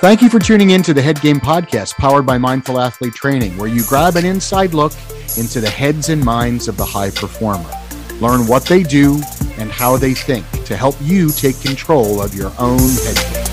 Thank you for tuning in to the Head Game Podcast, powered by Mindful Athlete Training, where you grab an inside look into the heads and minds of the high performer. Learn what they do and how they think to help you take control of your own head game.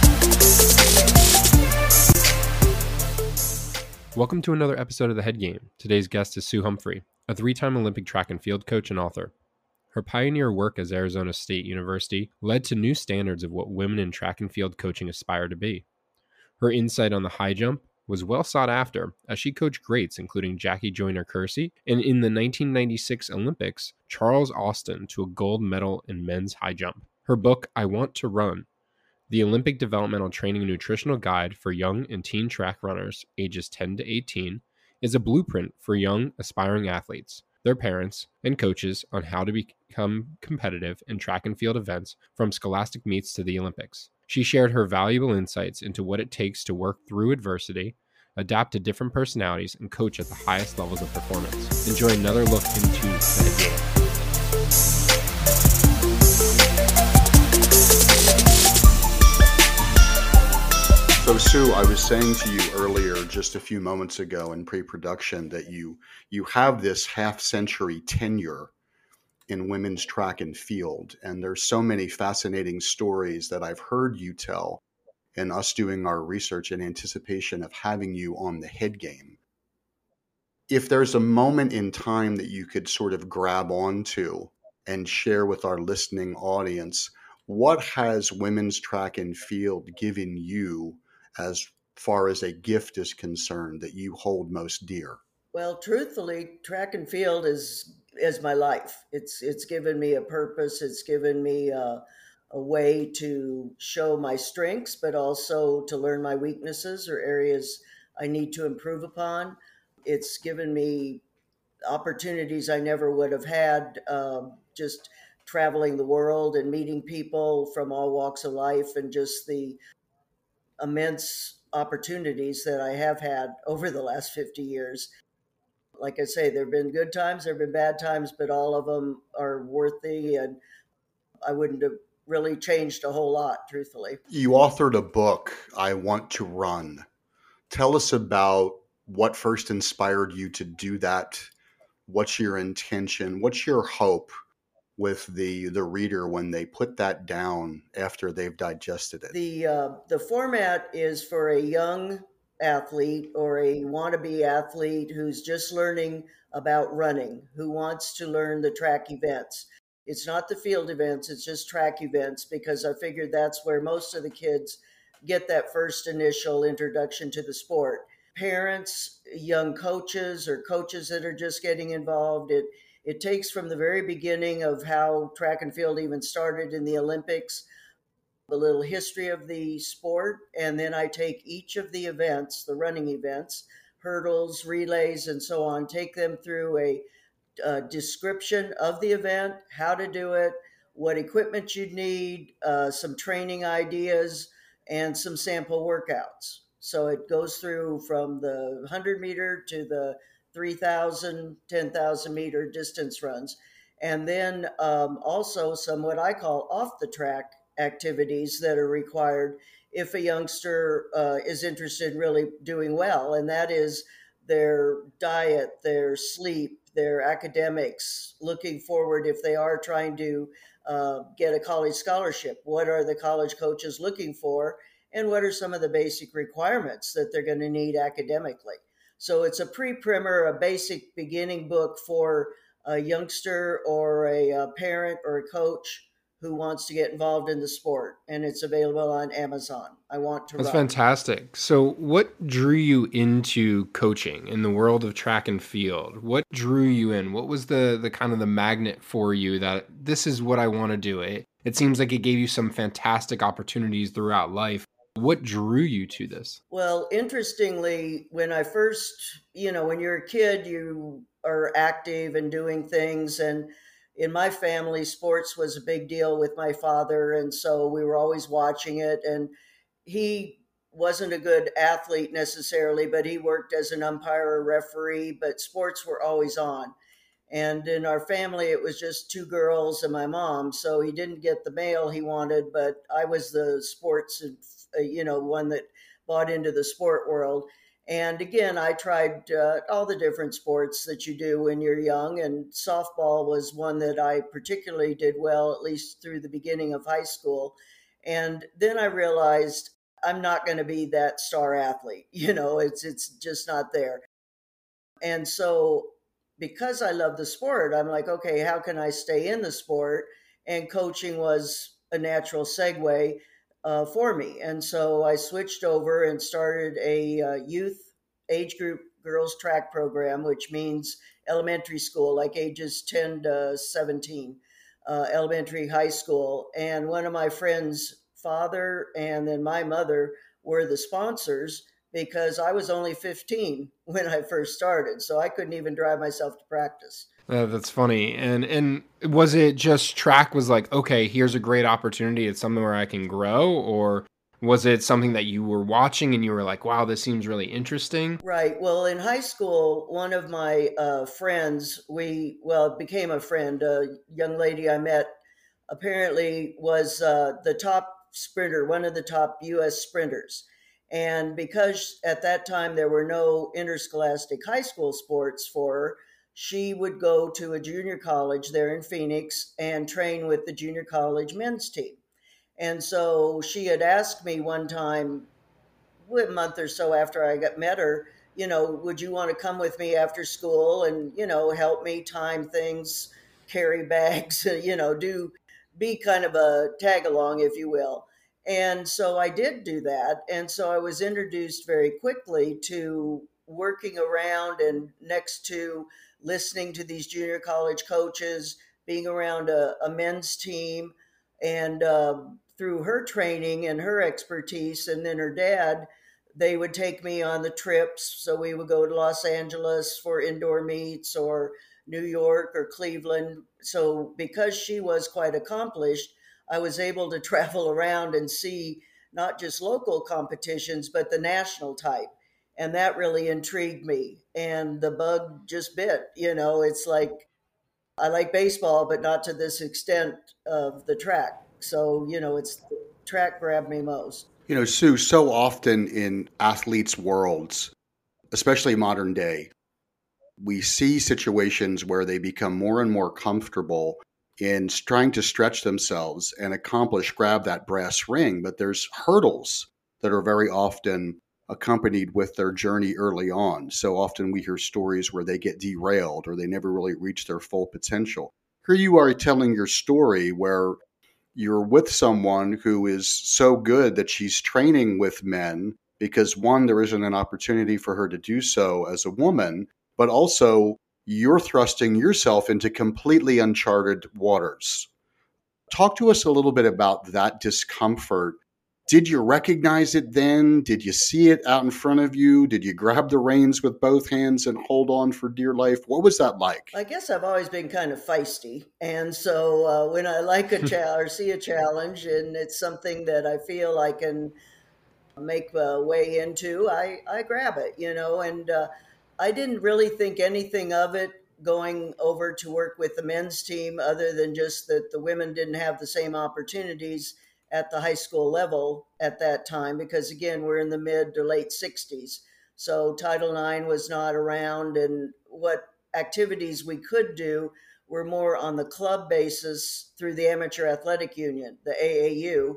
Welcome to another episode of The Head Game. Today's guest is Sue Humphrey, a three-time Olympic track and field coach and author. Her pioneer work as Arizona State University led to new standards of what women in track and field coaching aspire to be. Her insight on the high jump was well sought after, as she coached greats including Jackie Joyner-Kersee and in the 1996 Olympics, Charles Austin to a gold medal in men's high jump. Her book, I Want to Run, the Olympic Developmental Training and Nutritional Guide for Young and Teen Track Runners ages 10 to 18, is a blueprint for young, aspiring athletes, their parents, and coaches on how to become competitive in track and field events from scholastic meets to the Olympics. She shared her valuable insights into what it takes to work through adversity, adapt to different personalities, and coach at the highest levels of performance. Enjoy another look into the head game. So Sue, I was saying to you earlier, just a few moments ago in pre-production, that you have this half-century tenure in women's track and field, and there's so many fascinating stories that I've heard you tell, and us doing our research in anticipation of having you on the Head Game. If there's a moment in time that you could sort of grab onto and share with our listening audience, what has women's track and field given you as far as a gift is concerned that you hold most dear? Well, truthfully, track and field is my life. It's given me a purpose. It's given me a way to show my strengths, but also to learn my weaknesses or areas I need to improve upon. It's given me opportunities I never would have had, just traveling the world and meeting people from all walks of life, and just the immense opportunities that I have had over the last 50 years. Like I say, there have been good times, there have been bad times, but all of them are worthy, and I wouldn't have really changed a whole lot, truthfully. You authored a book, I Want to Run. Tell us about what first inspired you to do that. What's your intention? What's your hope with the reader when they put that down after they've digested it? The format is for a young athlete or a wannabe athlete who's just learning about running, who wants to learn the track events. It's not the field events, it's just track events, because I figured that's where most of the kids get that first initial introduction to the sport. Parents, young coaches, or coaches that are just getting involved, it takes from the very beginning of how track and field even started in the Olympics, a little history of the sport, and then I take each of the events, the running events, hurdles, relays, and so on, take them through a description of the event, how to do it, what equipment you'd need, some training ideas, and some sample workouts. So it goes through from the 100 meter to the 3,000, 10,000 meter distance runs. And then also some what I call off the track activities that are required if a youngster is interested in really doing well. And that is their diet, their sleep, their academics, looking forward if they are trying to get a college scholarship. What are the college coaches looking for? And what are some of the basic requirements that they're going to need academically? So it's a pre-primer, a basic beginning book for a youngster or a parent or a coach who wants to get involved in the sport, and it's available on Amazon. I Want to Run. That's fantastic. So what drew you into coaching in the world of track and field? What drew you in? What was the kind of the magnet for you that this is what I want to do? It seems like it gave you some fantastic opportunities throughout life. What drew you to this? Well, interestingly, when I first, when you're a kid, you are active and doing things, and in my family, sports was a big deal with my father, and so we were always watching it. And he wasn't a good athlete necessarily, but he worked as an umpire or referee, but sports were always on. And in our family, it was just two girls and my mom. So he didn't get the male he wanted, but I was the sports, one that bought into the sport world. And again, I tried all the different sports that you do when you're young, and softball was one that I particularly did well, at least through the beginning of high school. And then I realized I'm not going to be that star athlete. It's just not there. And so because I love the sport, I'm like, okay, how can I stay in the sport? And coaching was a natural segue for me. And so I switched over and started a youth age group girls track program, which means elementary school, like ages 10 to 17, elementary, high school. And one of my friends' father and then my mother were the sponsors because I was only 15 when I first started. So I couldn't even drive myself to practice. That's funny. And was it just track was like, okay, here's a great opportunity. It's something where I can grow, or was it something that you were watching and you were like, wow, this seems really interesting? Right. Well, in high school, one of my friends, it became a friend, a young lady I met, apparently was the top sprinter, one of the top U.S. sprinters. And because at that time there were no interscholastic high school sports for her, she would go to a junior college there in Phoenix and train with the junior college men's team. And so she had asked me one time, a month or so after I got met her, would you want to come with me after school and, help me time things, carry bags, do be kind of a tag along, if you will. And so I did do that. And so I was introduced very quickly to working around and next to listening to these junior college coaches, being around a men's team. And through her training and her expertise, and then her dad, they would take me on the trips. So we would go to Los Angeles for indoor meets or New York or Cleveland. So because she was quite accomplished, I was able to travel around and see not just local competitions, but the national type. And that really intrigued me. And the bug just bit. It's like I like baseball, but not to this extent of the track. So, it's the track grabbed me most. Sue, so often in athletes' worlds, especially modern day, we see situations where they become more and more comfortable in trying to stretch themselves and grab that brass ring. But there's hurdles that are very often accompanied with their journey early on. So often we hear stories where they get derailed or they never really reach their full potential. Here you are telling your story where you're with someone who is so good that she's training with men because, one, there isn't an opportunity for her to do so as a woman, but also you're thrusting yourself into completely uncharted waters. Talk to us a little bit about that discomfort. Did you recognize it then? Did you see it out in front of you? Did you grab the reins with both hands and hold on for dear life? What was that like? I guess I've always been kind of feisty. And so when I like a challenge or see a challenge and it's something that I feel I can make a way into, I grab it, and I didn't really think anything of it going over to work with the men's team other than just that the women didn't have the same opportunities at the high school level at that time, because again, we're in the mid to late 60s. So Title IX was not around, and what activities we could do were more on the club basis through the Amateur Athletic Union, the AAU,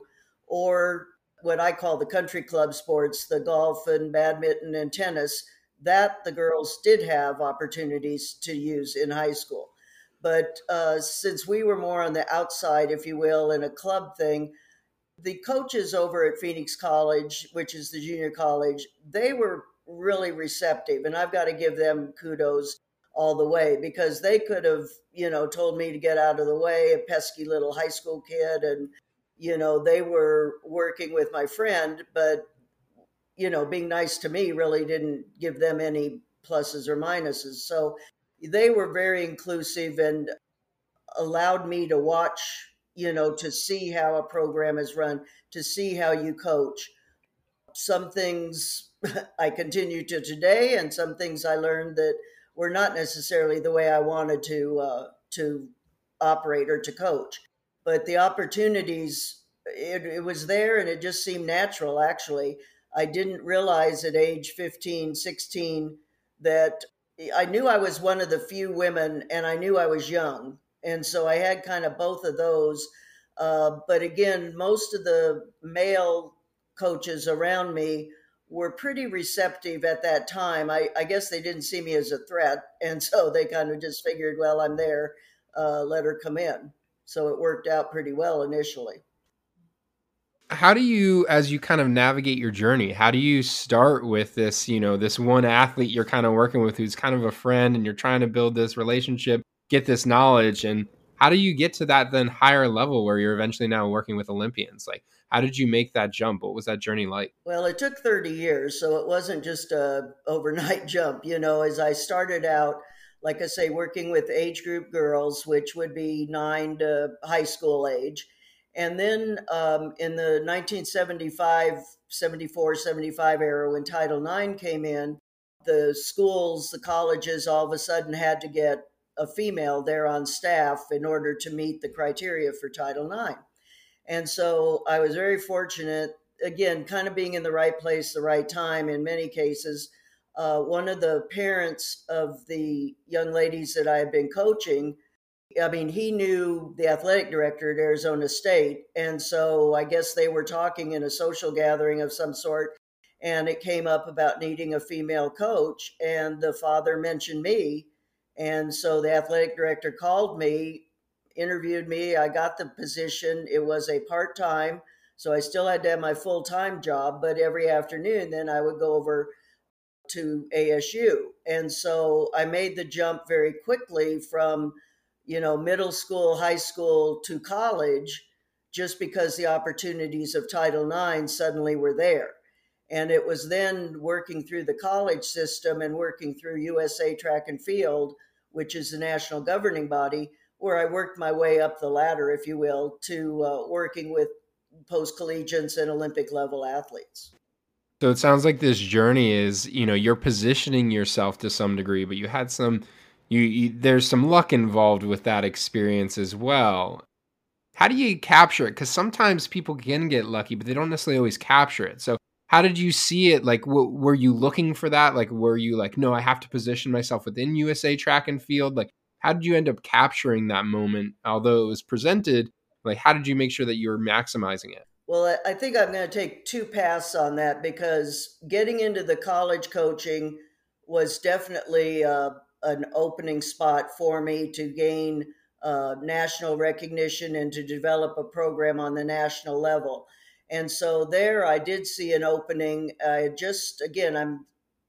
or what I call the country club sports, the golf and badminton and tennis, that the girls did have opportunities to use in high school. But since we were more on the outside, if you will, in a club thing, the coaches over at Phoenix College, which is the junior college, they were really receptive. And I've got to give them kudos all the way, because they could have, told me to get out of the way, a pesky little high school kid. And, they were working with my friend, but, being nice to me really didn't give them any pluses or minuses. So they were very inclusive and allowed me to watch, to see how a program is run, to see how you coach. Some things I continue to today, and some things I learned that were not necessarily the way I wanted to operate or to coach. But the opportunities, it was there, and it just seemed natural, actually. I didn't realize at age 15, 16 that I knew I was one of the few women, and I knew I was young. And so I had kind of both of those. But again, most of the male coaches around me were pretty receptive at that time. I guess they didn't see me as a threat. And so they kind of just figured, well, I'm there, let her come in. So it worked out pretty well initially. How do you, as you kind of navigate your journey, how do you start with this, this one athlete you're kind of working with who's kind of a friend, and you're trying to build this relationship, get this knowledge, and how do you get to that then higher level where you're eventually now working with Olympians? Like, how did you make that jump? What was that journey like? Well, it took 30 years, so it wasn't just a overnight jump. As I started out, like I say, working with age group girls, which would be 9 to high school age. And then in the 1975, 74, 75 era, when Title IX came in, the schools, the colleges all of a sudden had to get a female there on staff in order to meet the criteria for Title IX. And so I was very fortunate, again, kind of being in the right place, the right time in many cases. One of the parents of the young ladies that I had been coaching, I mean, he knew the athletic director at Arizona State. And so I guess they were talking in a social gathering of some sort. And it came up about needing a female coach. And the father mentioned me. And so the athletic director called me, interviewed me. I got the position. It was a part time. So I still had to have my full time job. But every afternoon, then I would go over to ASU. And so I made the jump very quickly from, middle school, high school to college, just because the opportunities of Title IX suddenly were there. And it was then working through the college system and working through USA Track and Field, which is the national governing body, where I worked my way up the ladder, if you will, to working with post-collegiates and Olympic level athletes. So it sounds like this journey is, you're positioning yourself to some degree, but you had there's some luck involved with that experience as well. How do you capture it? Because sometimes people can get lucky, but they don't necessarily always capture it. So how did you see it? Like, were you looking for that? Like, were you like, no, I have to position myself within USA Track and Field? Like, how did you end up capturing that moment? Although it was presented, like, how did you make sure that you were maximizing it? Well, I think I'm going to take two paths on that, because getting into the college coaching was definitely an opening spot for me to gain national recognition and to develop a program on the national level. And so there I did see an opening. I'm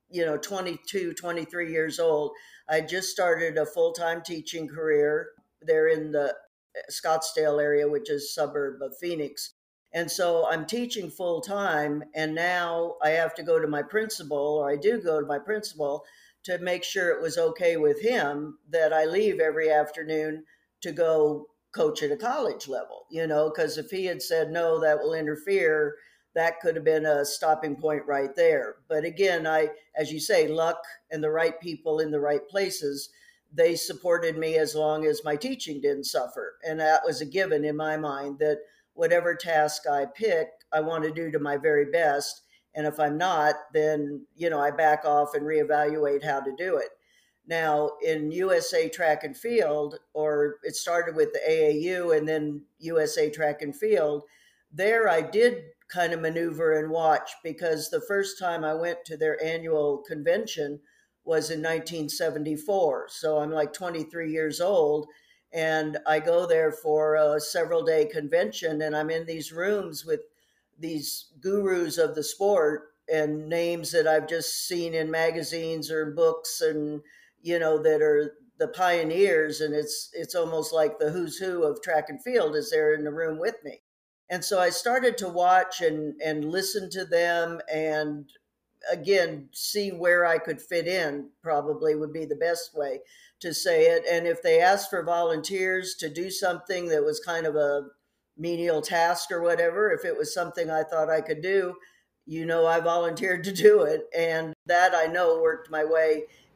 22, 23 years old. I just started a full-time teaching career there in the Scottsdale area, which is a suburb of Phoenix. And so I'm teaching full time. And now I have to go to my principal, or I do go to my principal, to make sure it was okay with him that I leave every afternoon to go coach at a college level, because if he had said, no, that will interfere, that could have been a stopping point right there. But again, as you say, luck and the right people in the right places, they supported me as long as my teaching didn't suffer. And that was a given in my mind, that whatever task I pick, I want to do to my very best. And if I'm not, then, I back off and reevaluate how to do it. Now, in USA Track and Field, or it started with the AAU and then USA Track and Field, there I did kind of maneuver and watch, because the first time I went to their annual convention was in 1974. So I'm like 23 years old. And I go there for a several day convention, and I'm in these rooms with these gurus of the sport and names that I've just seen in magazines or books, and, that are the pioneers. And it's almost like the who's who of track and field is there in the room with me. And so I started to watch and listen to them, and again, see where I could fit in, probably would be the best way to say it. And if they asked for volunteers to do something that was kind of a menial task or whatever, if it was something I thought I could do, I volunteered to do it. And that I know worked my way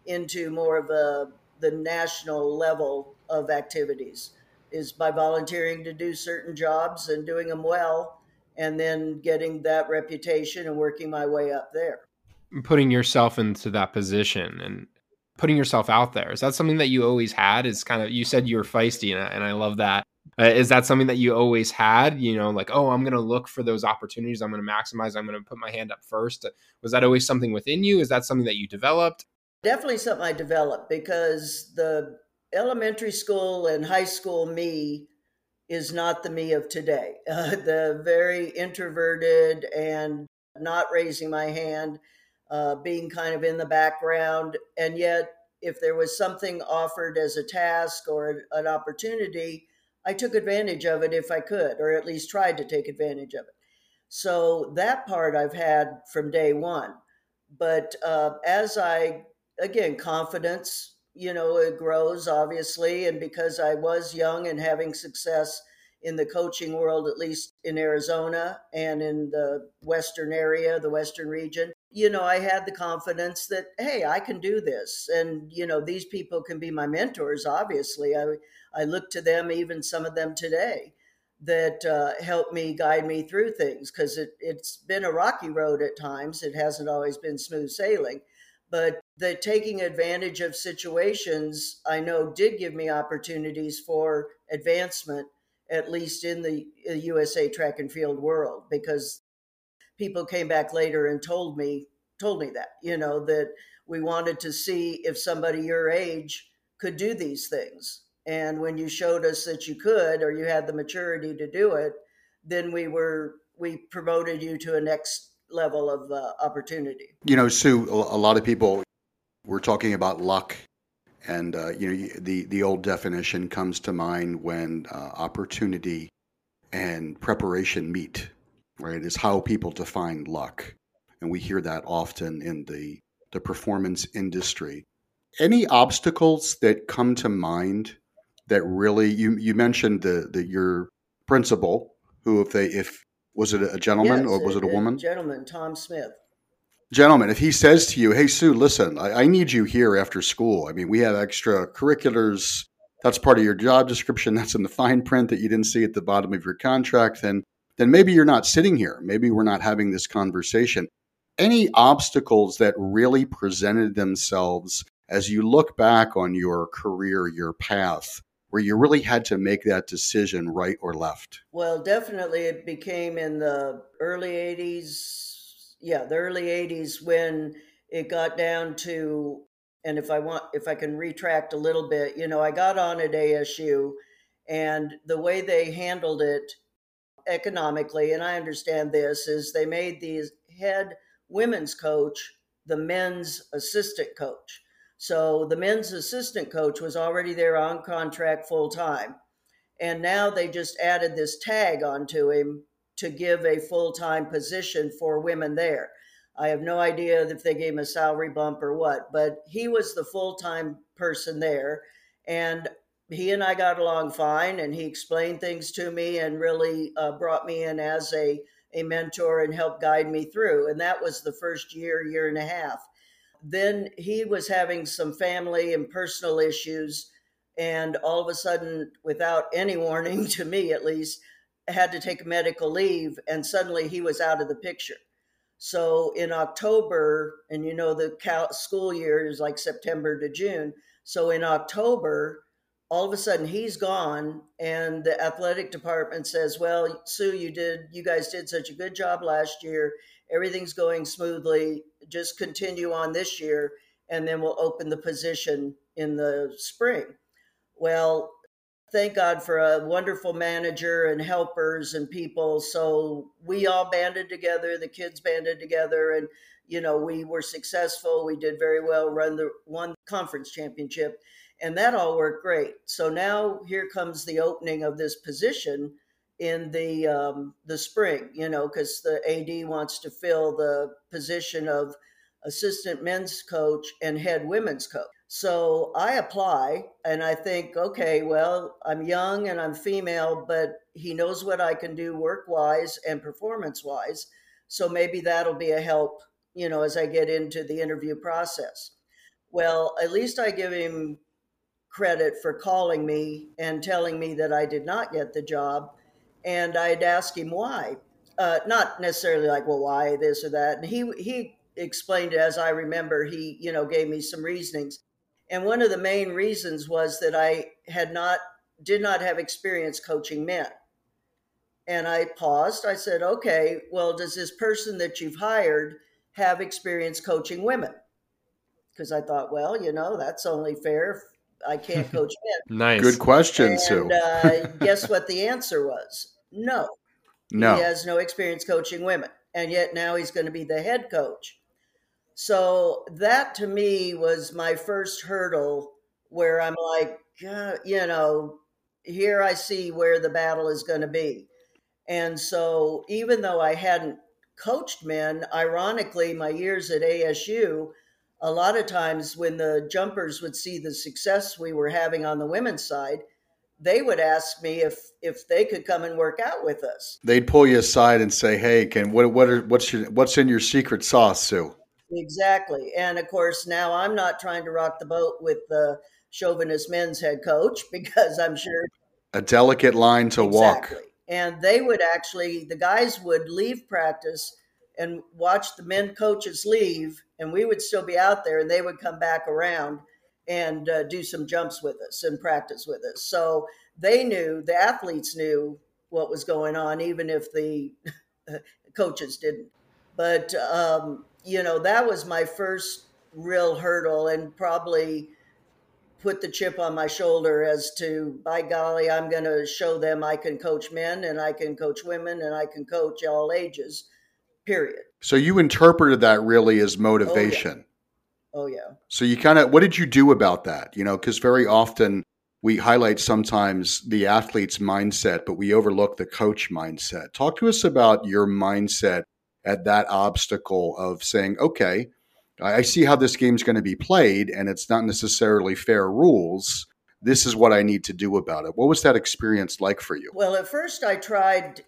into more of the national level of activities is by volunteering to do certain jobs and doing them well, and then getting that reputation and working my way up there. Putting yourself into that position and putting yourself out there. Is that something that you always had? Is kind of, you said you were feisty, and I love that. Is that something that you always had? You know, like, oh, I'm going to look for those opportunities. I'm going to maximize. I'm going to put my hand up first. Was that always something within you? Is that something that you developed? Definitely something I developed, because the elementary school and high school me is not the me of today. The very introverted and not raising my hand, being kind of in the background. And yet, if there was something offered as a task or an opportunity, I took advantage of it if I could, or at least tried to take advantage of it. So that part I've had from day one. But as I, again, confidence, it grows obviously. And because I was young and having success in the coaching world, at least in Arizona and in the Western area, the Western region, I had the confidence that, hey, I can do this. And, these people can be my mentors, obviously. I look to them, even some of them today, that help me guide me through things, because it's been a rocky road at times. It hasn't always been smooth sailing, but the taking advantage of situations I know did give me opportunities for advancement, at least in the USA track and field world, because people came back later and told me that, that we wanted to see if somebody your age could do these things. And when you showed us that you could, or you had the maturity to do it, then we promoted you to a next level of opportunity. Sue, a lot of people were talking about luck, and the old definition comes to mind when opportunity and preparation meet. Right, is how people define luck, and we hear that often in the performance industry. Any obstacles that come to mind that really, you mentioned the your principal, who, if was it a gentleman Yes, or was it a woman? gentleman, Tom Smith. Gentlemen, if he says to you, "Hey Sue, listen, I need you here after school. I mean, we have extracurriculars. That's part of your job description. That's in the fine print that you didn't see at the bottom of your contract. Then maybe you're not sitting here. Maybe we're not having this conversation." Any obstacles that really presented themselves as you look back on your career, your path, where you really had to make that decision, right or left? Well, definitely it became in the early 80s. Yeah, the early 80s, when it got down to, and if I can retract a little bit, I got on at ASU, and the way they handled it economically, and I understand this, is they made the head women's coach the men's assistant coach. So the men's assistant coach was already there on contract full time. And now they just added this tag onto him to give a full time position for women there. I have no idea if they gave him a salary bump or what, but he was the full time person there. And he and I got along fine, and he explained things to me and really brought me in as a mentor and helped guide me through. And that was the first year and a half. Then he was having some family and personal issues, and all of a sudden, without any warning to me at least, had to take medical leave, and suddenly he was out of the picture. So in October, and the school year is like September to June. So in October, all of a sudden he's gone, and the athletic department says, "Well, Sue, you guys did such a good job last year. Everything's going smoothly. Just continue on this year, and then we'll open the position in the spring." Well, thank God for a wonderful manager and helpers and people. So we all banded together, the kids banded together, and we were successful. We did very well, won the conference championship, and that all worked great. So now here comes the opening of this position in the spring, because the AD wants to fill the position of assistant men's coach and head women's coach. So I apply, and I think, okay, well, I'm young and I'm female, but he knows what I can do work wise and performance wise. So maybe that'll be a help, as I get into the interview process. Well, at least I give him credit for calling me and telling me that I did not get the job. And I'd ask him why. Not necessarily like, well, why this or that. And he explained it as I remember. He, gave me some reasonings. And one of the main reasons was that I did not have experience coaching men. And I paused. I said, okay, well, does this person that you've hired have experience coaching women? Because I thought, well, that's only fair. I can't coach men. Nice. Good question, Sue. And guess what the answer was? No. No. He has no experience coaching women. And yet now he's going to be the head coach. So that to me was my first hurdle where I'm like, here I see where the battle is going to be. And so even though I hadn't coached men, ironically, my years at ASU, a lot of times when the jumpers would see the success we were having on the women's side, they would ask me if they could come and work out with us. They'd pull you aside and say, "Hey, what's in your secret sauce, Sue?" Exactly. And of course, now I'm not trying to rock the boat with the chauvinist men's head coach, because I'm sure a delicate line to walk. And they would the guys would leave practice and watch the men coaches leave, and we would still be out there, and they would come back around and do some jumps with us and practice with us. So the athletes knew what was going on, even if the coaches didn't. But, that was my first real hurdle, and probably put the chip on my shoulder as to, by golly, I'm going to show them I can coach men and I can coach women and I can coach all ages, period. So you interpreted that really as motivation. Oh, yeah. So you what did you do about that? Because very often we highlight sometimes the athlete's mindset, but we overlook the coach mindset. Talk to us about your mindset at that obstacle of saying, okay, I see how this game's going to be played, and it's not necessarily fair rules. This is what I need to do about it. What was that experience like for you? Well, at first I tried,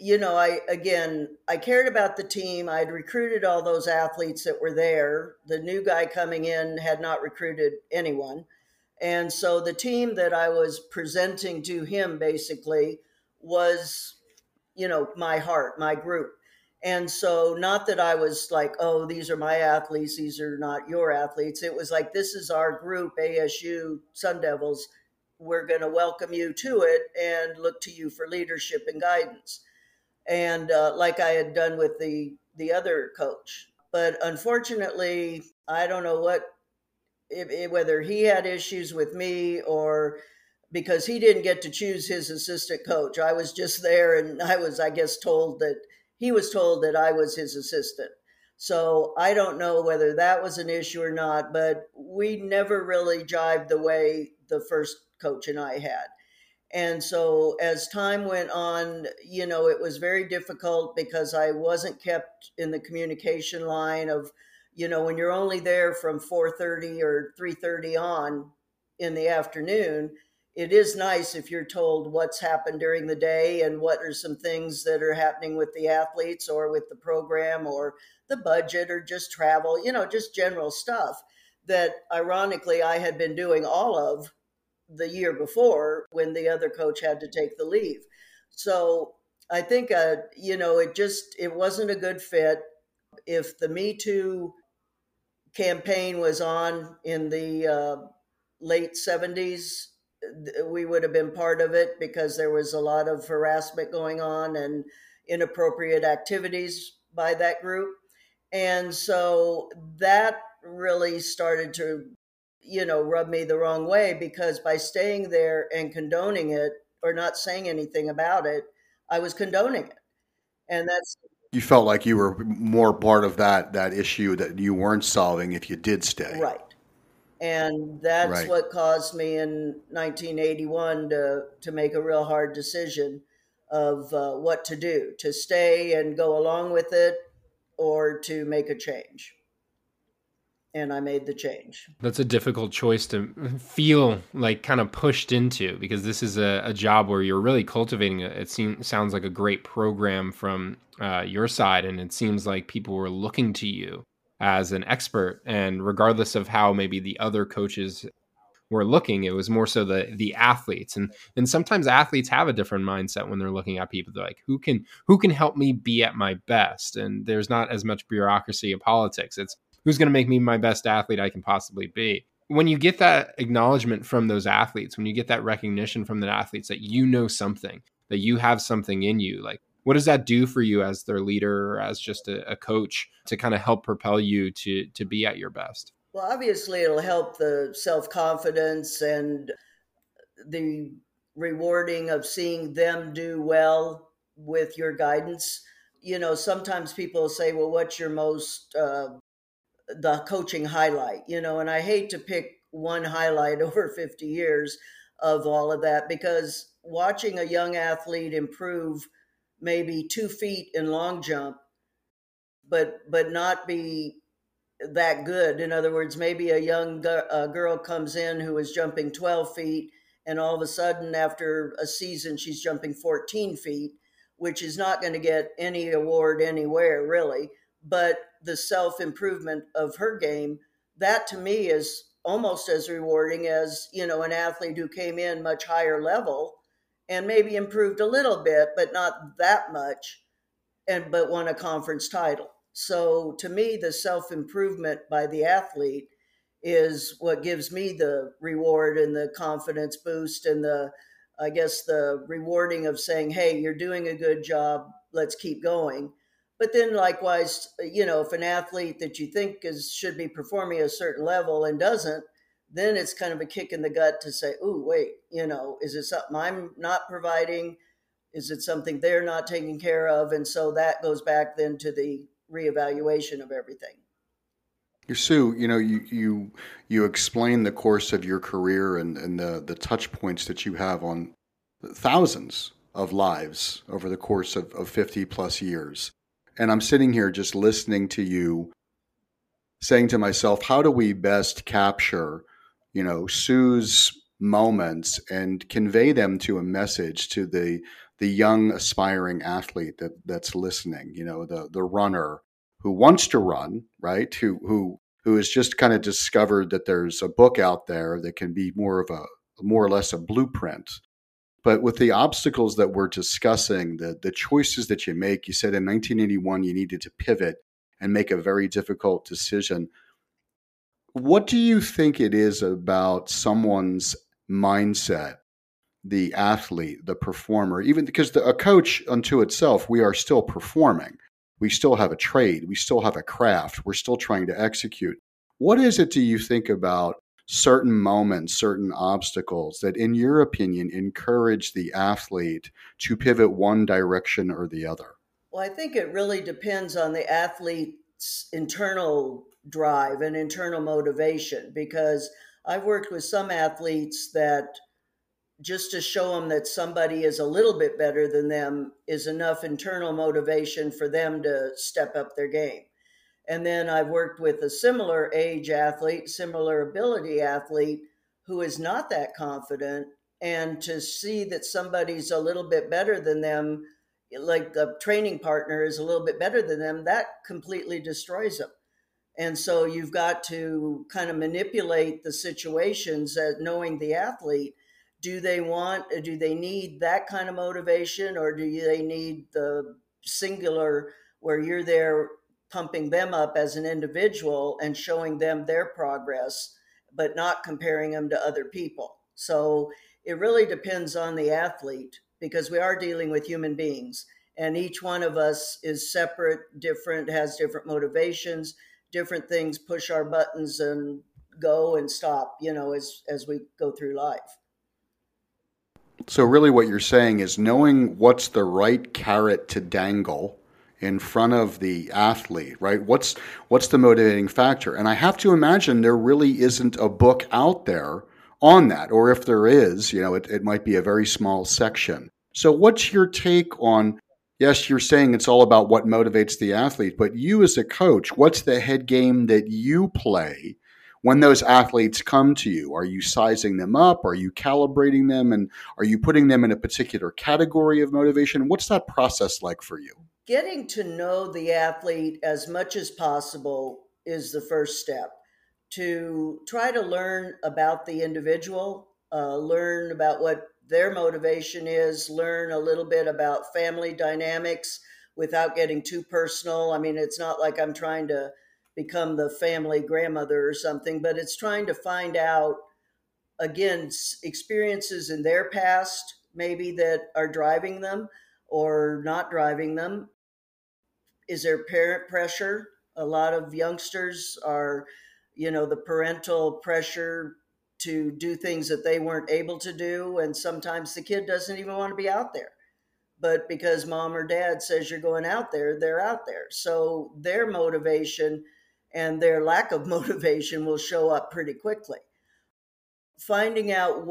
I cared about the team. I'd recruited all those athletes that were there. The new guy coming in had not recruited anyone. And so the team that I was presenting to him basically was, my heart, my group. And so not that I was like, oh, these are my athletes, these are not your athletes. It was like, this is our group, ASU Sun Devils. We're going to welcome you to it and look to you for leadership and guidance. And like I had done with the other coach. But unfortunately, I don't know whether he had issues with me or because he didn't get to choose his assistant coach. I was just there, and I was, I guess, he was told that I was his assistant. So I don't know whether that was an issue or not, but we never really jived the way the first coach and I had. And so as time went on, it was very difficult because I wasn't kept in the communication line of, when you're only there from 4:30 or 3:30 on in the afternoon, it is nice if you're told what's happened during the day and what are some things that are happening with the athletes or with the program or the budget or just travel, just general stuff that ironically I had been doing all of the year before when the other coach had to take the leave. So I think, it wasn't a good fit. If the Me Too campaign was on in the late 70s, we would have been part of it because there was a lot of harassment going on and inappropriate activities by that group. And so that really started to, rub me the wrong way, because by staying there and condoning it or not saying anything about it, I was condoning it. And you felt like you were more part of that issue that you weren't solving if you did stay. Right. And that's what caused me in 1981 to make a real hard decision of what to do, to stay and go along with it or to make a change. And I made the change. That's a difficult choice to feel like kind of pushed into, because this is a job where you're really cultivating it. Sounds like a great program from your side, and it seems like people were looking to you as an expert. And regardless of how maybe the other coaches were looking, it was more so the athletes. And sometimes athletes have a different mindset when they're looking at people. They're like, who can help me be at my best? And there's not as much bureaucracy of politics. It's who's going to make me my best athlete I can possibly be. When you get that acknowledgement from those athletes, when you get that recognition from the athletes that you know something, that you have something in you, like, what does that do for you as their leader or as just a coach to kind of help propel you to be at your best? Well, obviously, it'll help the self-confidence and the rewarding of seeing them do well with your guidance. Sometimes people say, well, what's your most, the coaching highlight? And I hate to pick one highlight over 50 years of all of that, because watching a young athlete improve maybe 2 feet in long jump, but not be that good. In other words, maybe a young girl comes in who is jumping 12 feet, and all of a sudden, after a season, she's jumping 14 feet, which is not going to get any award anywhere, really. But the self-improvement of her game, that to me is almost as rewarding as, an athlete who came in much higher level and maybe improved a little bit, but not that much, but won a conference title. So to me, the self-improvement by the athlete is what gives me the reward and the confidence boost and I guess the rewarding of saying, hey, you're doing a good job, let's keep going. But then likewise, if an athlete that you think should be performing at a certain level and doesn't, then it's kind of a kick in the gut to say, ooh, wait, is it something I'm not providing? Is it something they're not taking care of? And so that goes back then to the reevaluation of everything. Sue, you explain the course of your career and the touch points that you have on thousands of lives over the course of 50 plus years. And I'm sitting here just listening to you, saying to myself, how do we best capture, Sue's moments and convey them to a message to the young aspiring athlete that's listening, the runner who wants to run, right? Who has just kind of discovered that there's a book out there that can be more or less a blueprint. But with the obstacles that we're discussing, the choices that you make, you said in 1981 you needed to pivot and make a very difficult decision. What do you think it is about someone's mindset, the athlete, the performer, even because a coach unto itself, we are still performing. We still have a trade. We still have a craft. We're still trying to execute. What is it do you think about certain moments, certain obstacles that, in your opinion, encourage the athlete to pivot one direction or the other? Well, I think it really depends on the athlete's internal drive and internal motivation, because I've worked with some athletes that just to show them that somebody is a little bit better than them is enough internal motivation for them to step up their game. And then I've worked with a similar age athlete, similar ability athlete who is not that confident. And to see that somebody's a little bit better than them, like a training partner is a little bit better than them, that completely destroys them. And so you've got to kind of manipulate the situations knowing the athlete. Do they need that kind of motivation, or do they need the singular where you're there pumping them up as an individual and showing them their progress, but not comparing them to other people? So it really depends on the athlete, because we are dealing with human beings, and each one of us is separate, different, has different motivations, different things push our buttons and go and stop, as we go through life. So really what you're saying is knowing what's the right carrot to dangle in front of the athlete, right? What's the motivating factor? And I have to imagine there really isn't a book out there on that, or if there is, it might be a very small section. So what's your take on, yes, you're saying it's all about what motivates the athlete, but you as a coach, what's the head game that you play when those athletes come to you? Are you sizing them up? Are you calibrating them? And are you putting them in a particular category of motivation? What's that process like for you? Getting to know the athlete as much as possible is the first step, to try to learn about the individual, learn about what their motivation is, learn a little bit about family dynamics without getting too personal. I mean, it's not like I'm trying to become the family grandmother or something, but it's trying to find out, again, experiences in their past, maybe that are driving them or not driving them. Is there parent pressure? A lot of youngsters are, the parental pressure to do things that they weren't able to do. And sometimes the kid doesn't even want to be out there. But because mom or dad says you're going out there, they're out there. So their motivation and their lack of motivation will show up pretty quickly. Finding out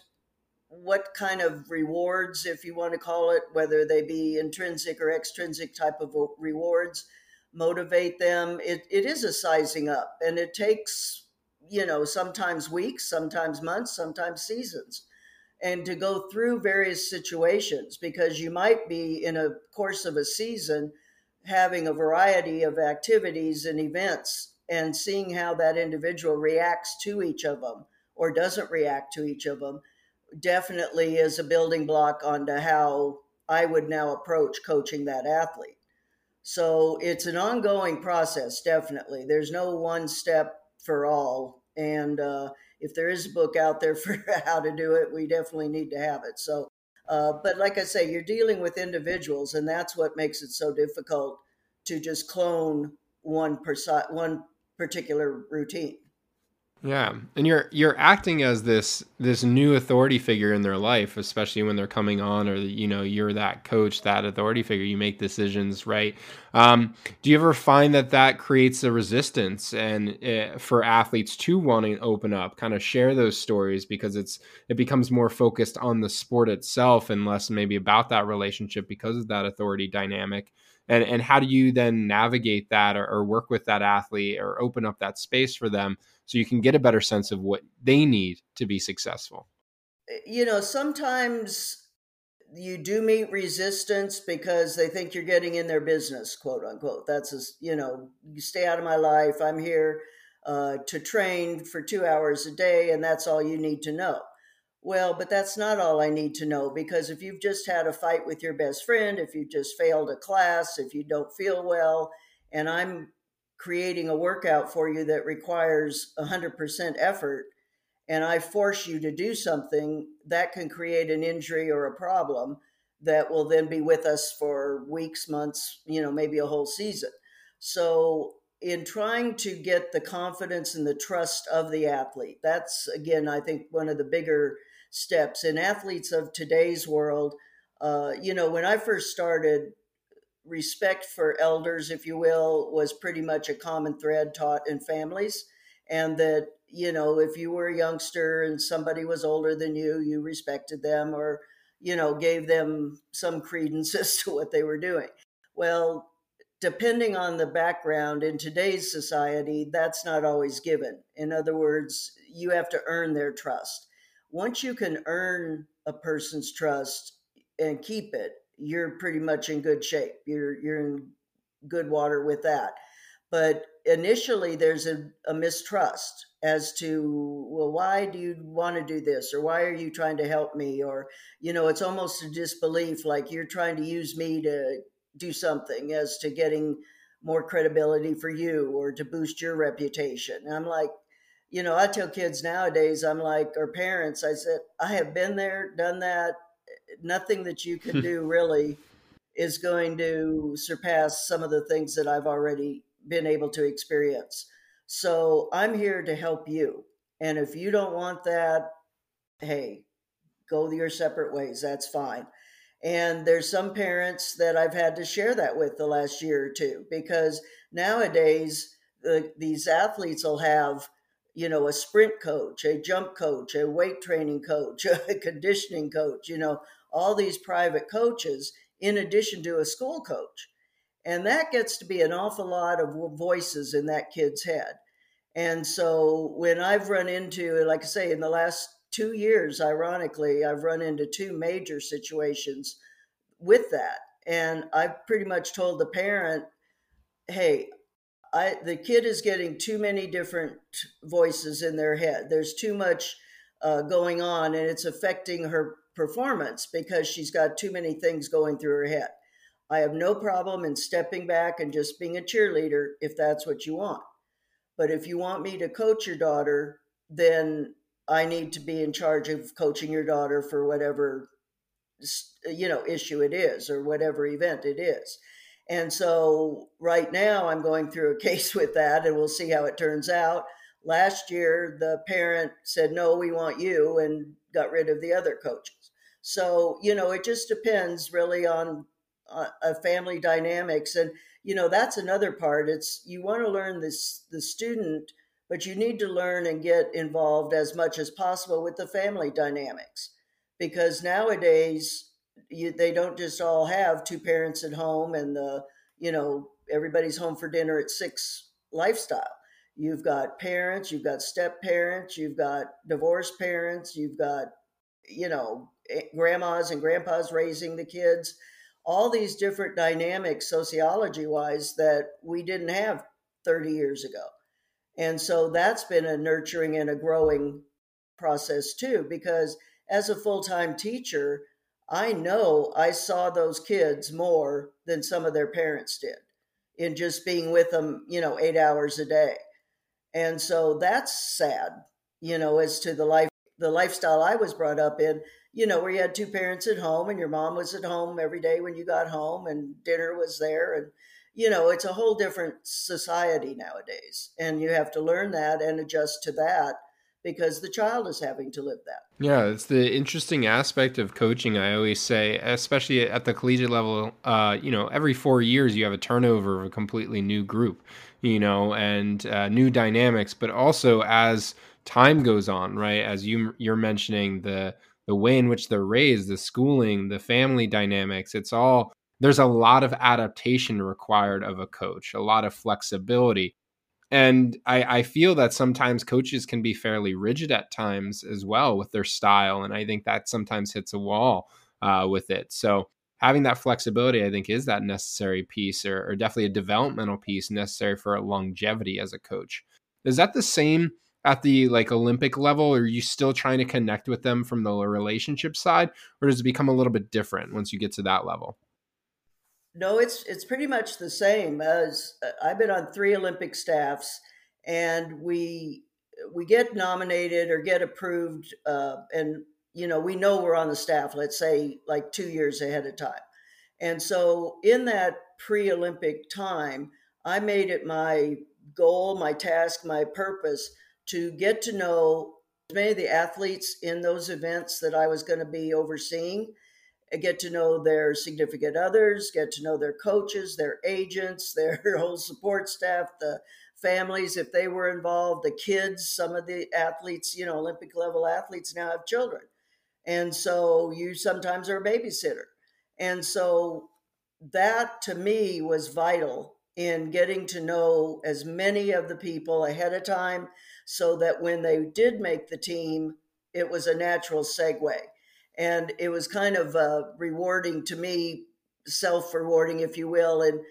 what kind of rewards, if you want to call it, whether they be intrinsic or extrinsic type of rewards, motivate them. It is a sizing up, and it takes, sometimes weeks, sometimes months, sometimes seasons, and to go through various situations, because you might be in a course of a season having a variety of activities and events and seeing how that individual reacts to each of them or doesn't react to each of them definitely is a building block onto how I would now approach coaching that athlete. So it's an ongoing process, definitely. There's no one step for all. And if there is a book out there for how to do it, we definitely need to have it. So, but like I say, you're dealing with individuals, and that's what makes it so difficult to just clone one particular routine. Yeah, and you're acting as this new authority figure in their life, especially when they're coming on, or you're that coach, that authority figure. You make decisions, right? Do you ever find that creates a resistance and for athletes to want to open up, kind of share those stories, because it becomes more focused on the sport itself and less maybe about that relationship because of that authority dynamic? And how do you then navigate that or work with that athlete or open up that space for them so you can get a better sense of what they need to be successful? Sometimes you do meet resistance because they think you're getting in their business, quote unquote. You stay out of my life. I'm here to train for 2 hours a day, and that's all you need to know. Well, but that's not all I need to know, because if you've just had a fight with your best friend, if you just failed a class, if you don't feel well, and I'm creating a workout for you that requires 100% effort, and I force you to do something, that can create an injury or a problem that will then be with us for weeks, months, maybe a whole season. So, in trying to get the confidence and the trust of the athlete, that's, again, I think one of the bigger steps in athletes of today's world. When I first started, respect for elders, if you will, was pretty much a common thread taught in families. And that, if you were a youngster and somebody was older than you respected them, or, gave them some credence as to what they were doing. Well, depending on the background in today's society, that's not always given. In other words, you have to earn their trust. Once you can earn a person's trust and keep it, you're pretty much in good shape. You're in good water with that. But initially, there's a mistrust as to, well, why do you want to do this? Or why are you trying to help me? Or, it's almost a disbelief, like you're trying to use me to do something as to getting more credibility for you or to boost your reputation. And I'm like, I tell kids nowadays, I'm like, or parents, I said, I have been there, done that. Nothing that you can do really is going to surpass some of the things that I've already been able to experience. So I'm here to help you. And if you don't want that, hey, go your separate ways. That's fine. And there's some parents that I've had to share that with the last year or two, because nowadays these athletes will have, a sprint coach, a jump coach, a weight training coach, a conditioning coach, all these private coaches in addition to a school coach. And that gets to be an awful lot of voices in that kid's head. And so when I've run into, like I say, in the last 2 years, ironically, I've run into two major situations with that. And I've pretty much told the parent, hey, the kid is getting too many different voices in their head. There's too much going on, and it's affecting her performance because she's got too many things going through her head. I have no problem in stepping back and just being a cheerleader if that's what you want. But if you want me to coach your daughter, then I need to be in charge of coaching your daughter for whatever issue it is or whatever event it is. And so right now I'm going through a case with that, and we'll see how it turns out. Last year, the parent said, no, we want you, and got rid of the other coaches. So, it just depends really on family dynamics. And, that's another part. It's you want to learn the student, but you need to learn and get involved as much as possible with the family dynamics. Because nowadays, they don't just all have two parents at home and everybody's home for dinner at 6 lifestyle. You've got parents, you've got step parents, you've got divorced parents, you've got, grandmas and grandpas raising the kids, all these different dynamics sociology wise that we didn't have 30 years ago. And so that's been a nurturing and a growing process too, because as a full-time teacher, I know I saw those kids more than some of their parents did in just being with them, 8 hours a day. And so that's sad, as to the lifestyle I was brought up in, where you had two parents at home and your mom was at home every day when you got home and dinner was there. And, it's a whole different society nowadays. And you have to learn that and adjust to that because the child is having to live that. Yeah, it's the interesting aspect of coaching. I always say, especially at the collegiate level, every 4 years you have a turnover of a completely new group, and new dynamics. But also as time goes on, right? As you're mentioning the way in which they're raised, the schooling, the family dynamics, there's a lot of adaptation required of a coach, a lot of flexibility. And I feel that sometimes coaches can be fairly rigid at times as well with their style. And I think that sometimes hits a wall with it. So having that flexibility, I think, is that necessary piece or definitely a developmental piece necessary for longevity as a coach. Is that the same at the Olympic level? Or are you still trying to connect with them from the relationship side? Or does it become a little bit different once you get to that level? No, it's pretty much the same. As I've been on 3 Olympic staffs, and we get nominated or get approved, and we know we're on the staff. Let's say like 2 years ahead of time, and so in that pre-Olympic time, I made it my goal, my task, my purpose to get to know as many of the athletes in those events that I was going to be overseeing, get to know their significant others, get to know their coaches, their agents, their whole support staff, the families, if they were involved, the kids. Some of the athletes, Olympic level athletes now have children. And so you sometimes are a babysitter. And so that to me was vital in getting to know as many of the people ahead of time so that when they did make the team, it was a natural segue. And it was kind of rewarding to me, self-rewarding, if you will, in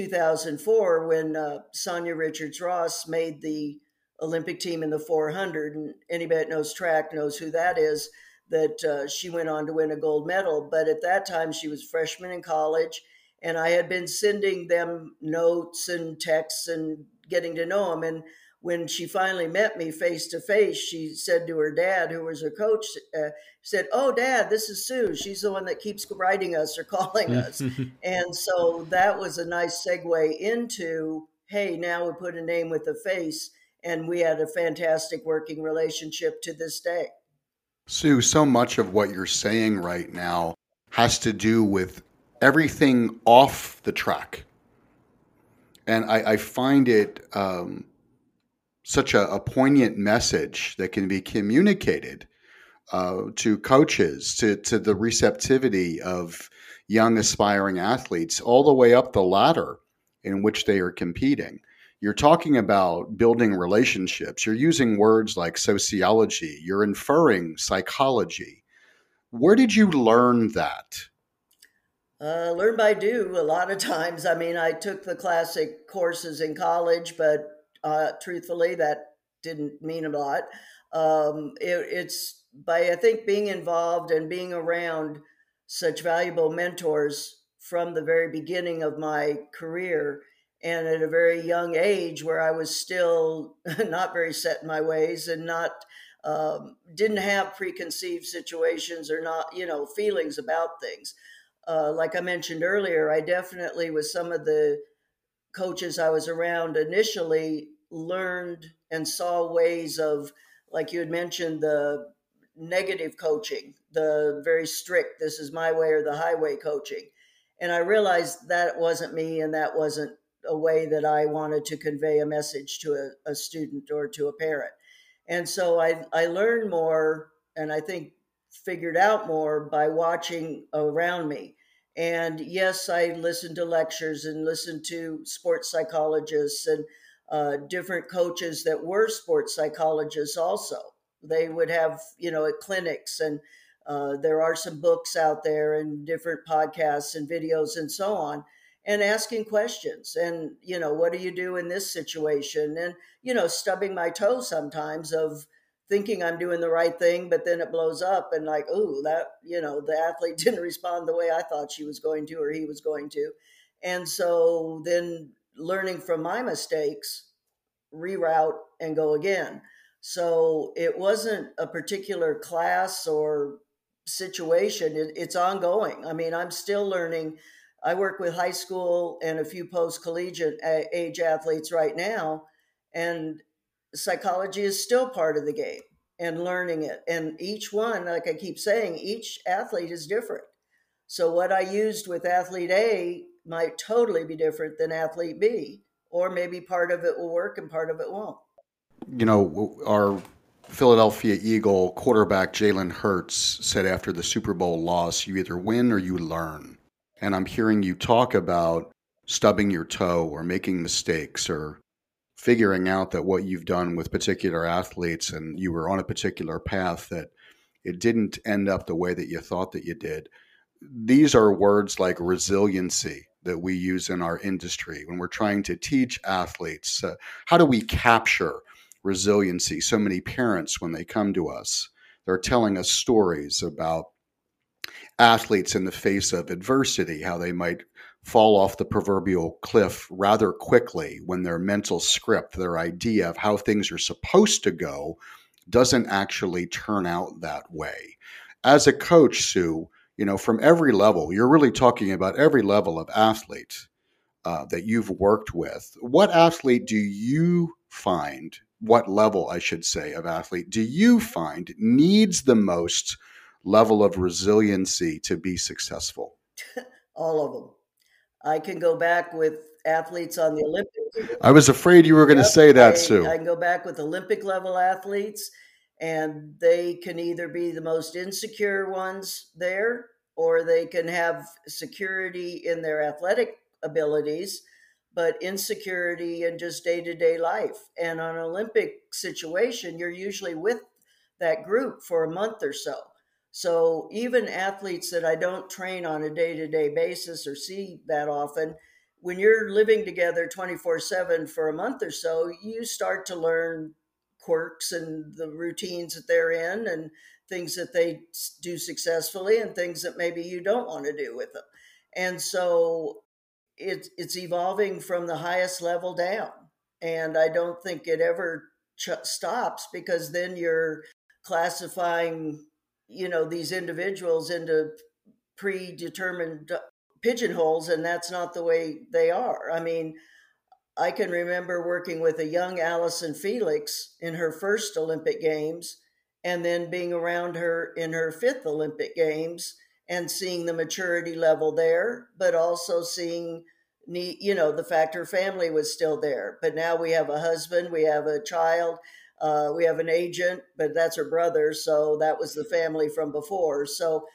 2004 when Sonia Richards-Ross made the Olympic team in the 400. And anybody that knows track knows who that is, that she went on to win a gold medal. But at that time, she was a freshman in college. And I had been sending them notes and texts and getting to know them. And when she finally met me face to face, she said to her dad, who was her coach, said, "Oh, Dad, this is Sue. She's the one that keeps writing us or calling us." And so that was a nice segue into, hey, now we put a name with a face, and we had a fantastic working relationship to this day. Sue, so much of what you're saying right now has to do with everything off the track. And I find it such a poignant message that can be communicated to coaches, to the receptivity of young aspiring athletes all the way up the ladder in which they are competing. You're talking about building relationships. You're using words like sociology. You're inferring psychology. Where did you learn that? Learn by do a lot of times. I mean, I took the classic courses in college, but truthfully, that didn't mean a lot. It's by, I think, being involved and being around such valuable mentors from the very beginning of my career and at a very young age where I was still not very set in my ways and not didn't have preconceived situations or not, feelings about things. Like I mentioned earlier, I definitely, with some of the coaches I was around initially, learned and saw ways of, like you had mentioned, the negative coaching, the very strict, this is my way or the highway coaching. And I realized that wasn't me and that wasn't a way that I wanted to convey a message to a student or to a parent. And so I learned more and I think figured out more by watching around me. And yes, I listened to lectures and listened to sports psychologists and different coaches that were sports psychologists also. They would have, at clinics, and there are some books out there and different podcasts and videos and so on, and asking questions. And, what do you do in this situation? And, stubbing my toe sometimes of thinking I'm doing the right thing, but then it blows up and like, ooh, that, the athlete didn't respond the way I thought she was going to or he was going to. And so then learning from my mistakes, reroute and go again. So it wasn't a particular class or situation, it's ongoing. I mean, I'm still learning. I work with high school and a few post collegiate age athletes right now, and psychology is still part of the game and learning it. And each one, like I keep saying, each athlete is different. So what I used with athlete A might totally be different than athlete B, or maybe part of it will work and part of it won't. Our Philadelphia Eagle quarterback Jalen Hurts said after the Super Bowl loss, you either win or you learn. And I'm hearing you talk about stubbing your toe or making mistakes or figuring out that what you've done with particular athletes and you were on a particular path that it didn't end up the way that you thought that you did. These are words like resiliency that we use in our industry when we're trying to teach athletes. How do we capture resiliency? So many parents, when they come to us, they're telling us stories about athletes in the face of adversity, how they might fall off the proverbial cliff rather quickly when their mental script, their idea of how things are supposed to go, doesn't actually turn out that way. As a coach, Sue, from every level, you're really talking about every level of athlete that you've worked with. What athlete do you find, what level, I should say, of athlete do you find needs the most level of resiliency to be successful? All of them. I can go back with athletes on the Olympics. I was afraid you were going to Yep, say that, Sue. I can go back with Olympic level athletes, and they can either be the most insecure ones there, or they can have security in their athletic abilities, but insecurity in just day to day life. And on an Olympic situation, you're usually with that group for a month or so. So even athletes that I don't train on a day to day basis or see that often, when you're living together 24/7 for a month or so, you start to learn quirks and the routines that they're in and things that they do successfully and things that maybe you don't want to do with them. And so it's evolving from the highest level down. And I don't think it ever stops, because then you're classifying, these individuals into predetermined pigeonholes, and that's not the way they are. I mean, I can remember working with a young Allison Felix in her first Olympic Games, and then being around her in her fifth Olympic Games and seeing the maturity level there, but also seeing, the fact her family was still there. But now we have a husband, we have a child, we have an agent, but that's her brother, so that was the family from before. So,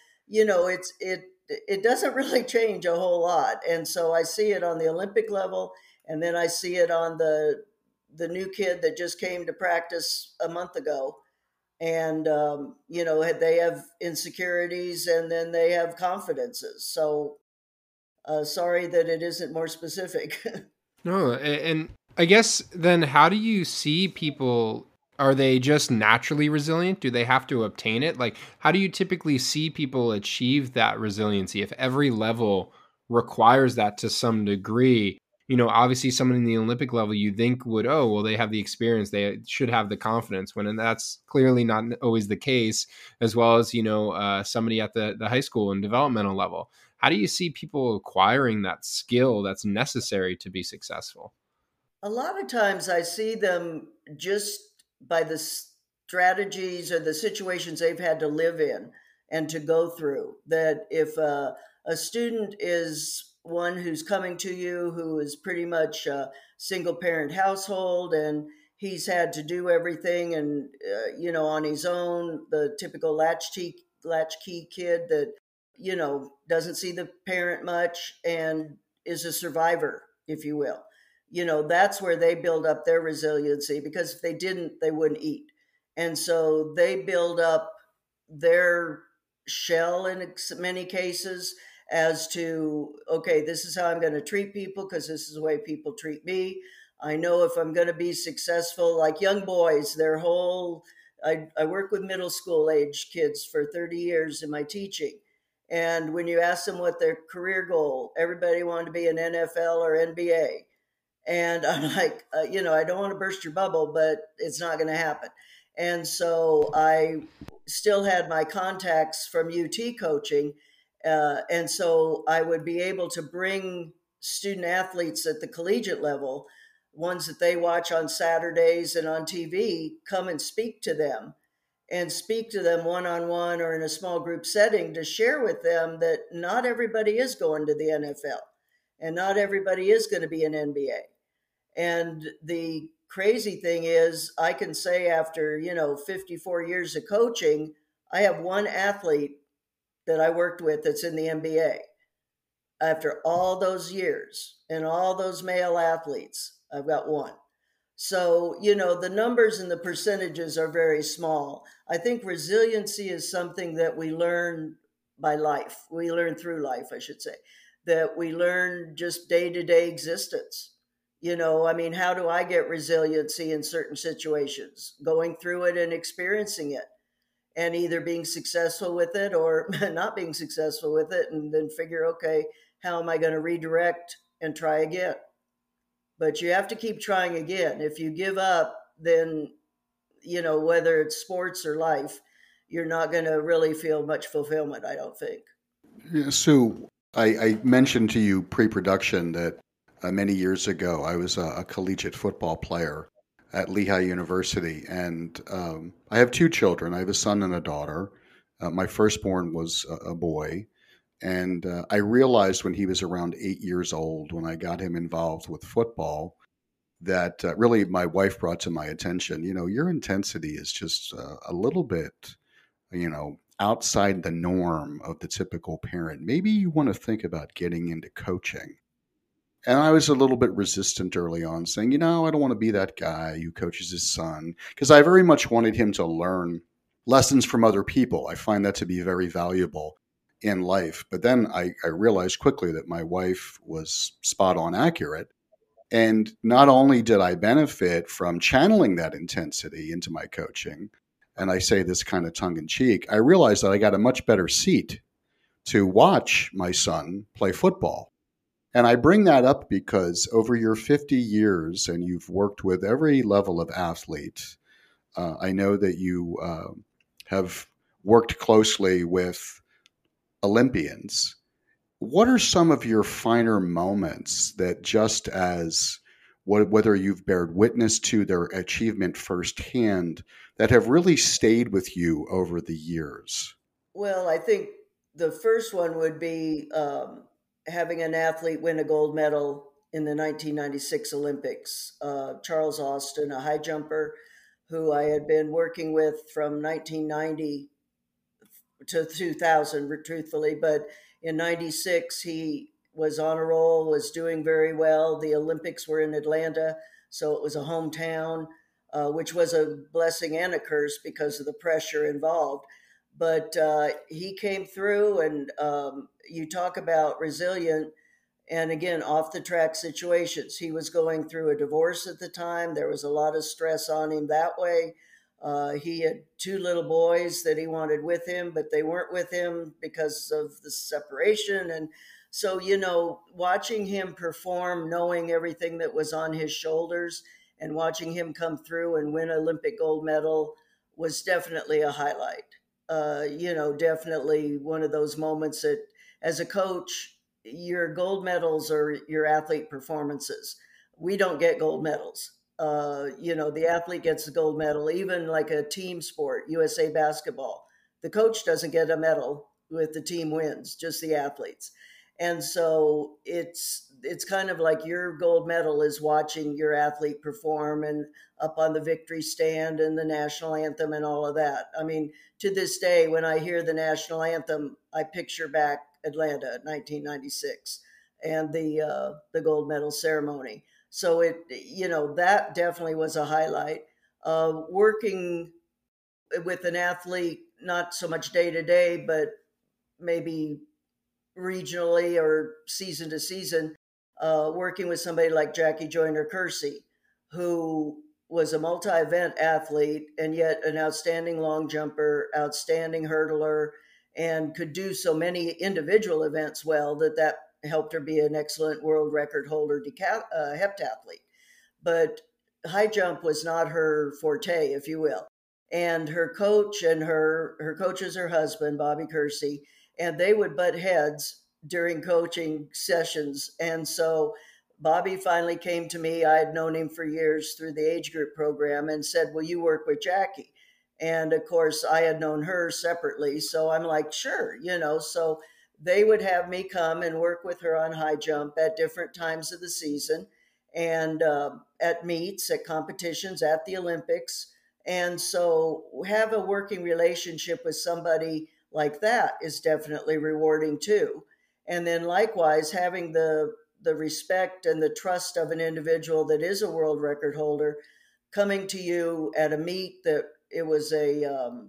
it doesn't really change a whole lot. And so I see it on the Olympic level, and then I see it on the new kid that just came to practice a month ago. And they have insecurities and then they have confidences. So Sorry that it isn't more specific. No, and I guess then how do you see people? Are they just naturally resilient? Do they have to obtain it? Like, how do you typically see people achieve that resiliency if every level requires that to some degree? Obviously, someone in the Olympic level you think would, oh, well, they have the experience, they should have the confidence, when and that's clearly not always the case, as well as, somebody at the high school and developmental level. How do you see people acquiring that skill that's necessary to be successful? A lot of times I see them just by the strategies or the situations they've had to live in and to go through. That if a student is one who's coming to you who is pretty much a single parent household and he's had to do everything and on his own, the typical latchkey kid that doesn't see the parent much and is a survivor, if you will. That's where they build up their resiliency, because if they didn't, they wouldn't eat. And so they build up their shell in many cases as to, okay, this is how I'm going to treat people because this is the way people treat me. I know if I'm going to be successful, like young boys, I work with middle school age kids for 30 years in my teaching. And when you ask them what their career goal, everybody wanted to be an NFL or NBA. And I'm like, I don't want to burst your bubble, but it's not going to happen. And so I still had my contacts from UT coaching. And so I would be able to bring student athletes at the collegiate level, ones that they watch on Saturdays and on TV, come and speak to them one on one or in a small group setting to share with them that not everybody is going to the NFL and not everybody is going to be an NBA. And the crazy thing is, I can say after, 54 years of coaching, I have one athlete that I worked with that's in the NBA. After all those years and all those male athletes, I've got one. So, the numbers and the percentages are very small. I think resiliency is something that we learn by life. We learn through life, I should say, that we learn just day to day existence. How do I get resiliency in certain situations? Going through it and experiencing it and either being successful with it or not being successful with it, and then figure, okay, how am I going to redirect and try again? But you have to keep trying again. If you give up, then, whether it's sports or life, you're not going to really feel much fulfillment, I don't think. Yeah, Sue, I mentioned to you pre-production that many years ago I was a collegiate football player at Lehigh University, and I have two children. I have a son and a daughter. My firstborn was a boy, and I realized when he was around 8 years old, when I got him involved with football, that really my wife brought to my attention, your intensity is just a little bit, outside the norm of the typical parent. Maybe you want to think about getting into coaching. And I was a little bit resistant early on, saying, I don't want to be that guy who coaches his son, because I very much wanted him to learn lessons from other people. I find that to be very valuable in life. But then I realized quickly that my wife was spot on accurate. And not only did I benefit from channeling that intensity into my coaching, and I say this kind of tongue in cheek, I realized that I got a much better seat to watch my son play football. And I bring that up because over your 50 years, and you've worked with every level of athlete, I know that you have worked closely with Olympians. What are some of your finer moments that, just as whether you've bared witness to their achievement firsthand, that have really stayed with you over the years? Well, I think the first one would be having an athlete win a gold medal in the 1996 Olympics. Charles Austin, a high jumper who I had been working with from 1990 to 2000, truthfully. But in 96, he was on a roll, was doing very well. The Olympics were in Atlanta, so it was a hometown, which was a blessing and a curse because of the pressure involved. But he came through, and you talk about resilient. And again, off the track situations. He was going through a divorce at the time. There was a lot of stress on him that way. He had two little boys that he wanted with him, but they weren't with him because of the separation. And so, watching him perform, knowing everything that was on his shoulders, and watching him come through and win Olympic gold medal was definitely a highlight. Definitely one of those moments that, as a coach, your gold medals are your athlete performances. We don't get gold medals. The athlete gets the gold medal, even like a team sport, USA basketball. The coach doesn't get a medal with the team wins, just the athletes. And so it's kind of like your gold medal is watching your athlete perform and up on the victory stand and the national anthem and all of that. I mean, to this day, when I hear the national anthem, I picture back Atlanta, 1996, and the gold medal ceremony. So that definitely was a highlight. Working with an athlete, not so much day to day, but maybe regionally or season to season, working with somebody like Jackie Joyner-Kersee, who was a multi-event athlete and yet an outstanding long jumper, outstanding hurdler, and could do so many individual events well that helped her be an excellent world record holder heptathlete. But high jump was not her forte, if you will. And her coach and her coach is her husband, Bobby Kersee, and they would butt heads during coaching sessions. And so Bobby finally came to me. I had known him for years through the age group program and said, "Will you work with Jackie?" And of course, I had known her separately. So I'm like, sure, So they would have me come and work with her on high jump at different times of the season and at meets, at competitions, at the Olympics. And so have a working relationship with somebody like that is definitely rewarding too. And then likewise, having the respect and the trust of an individual that is a world record holder coming to you at a meet that it was a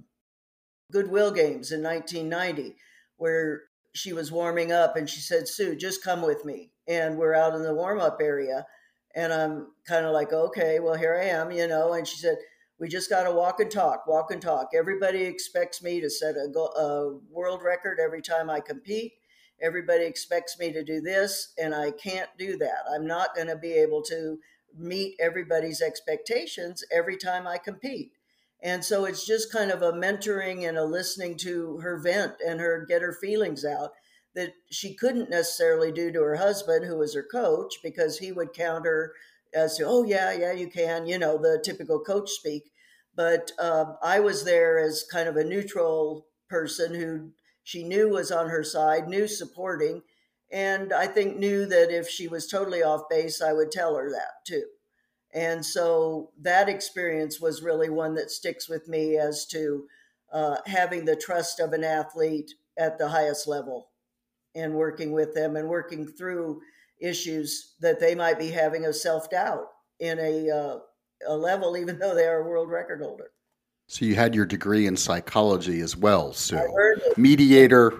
Goodwill Games in 1990, where she was warming up and she said, "Sue, just come with me." And we're out in the warm up area. And I'm kind of like, okay, well, here I am, And she said, "We just got to walk and talk, walk and talk. Everybody expects me to set a world record every time I compete. Everybody expects me to do this, and I can't do that. I'm not going to be able to meet everybody's expectations every time I compete." And so it's just kind of a mentoring and a listening to her vent and her get her feelings out that she couldn't necessarily do to her husband, who was her coach, because he would counter as to, "Oh, yeah, you can," the typical coach speak. But I was there as kind of a neutral person who she knew was on her side, knew supporting, and I think knew that if she was totally off base, I would tell her that too. And so that experience was really one that sticks with me as to having the trust of an athlete at the highest level and working with them and working through issues that they might be having of self-doubt in a level, even though they are a world record holder. So you had your degree in psychology as well, Sue. I heard it. Mediator,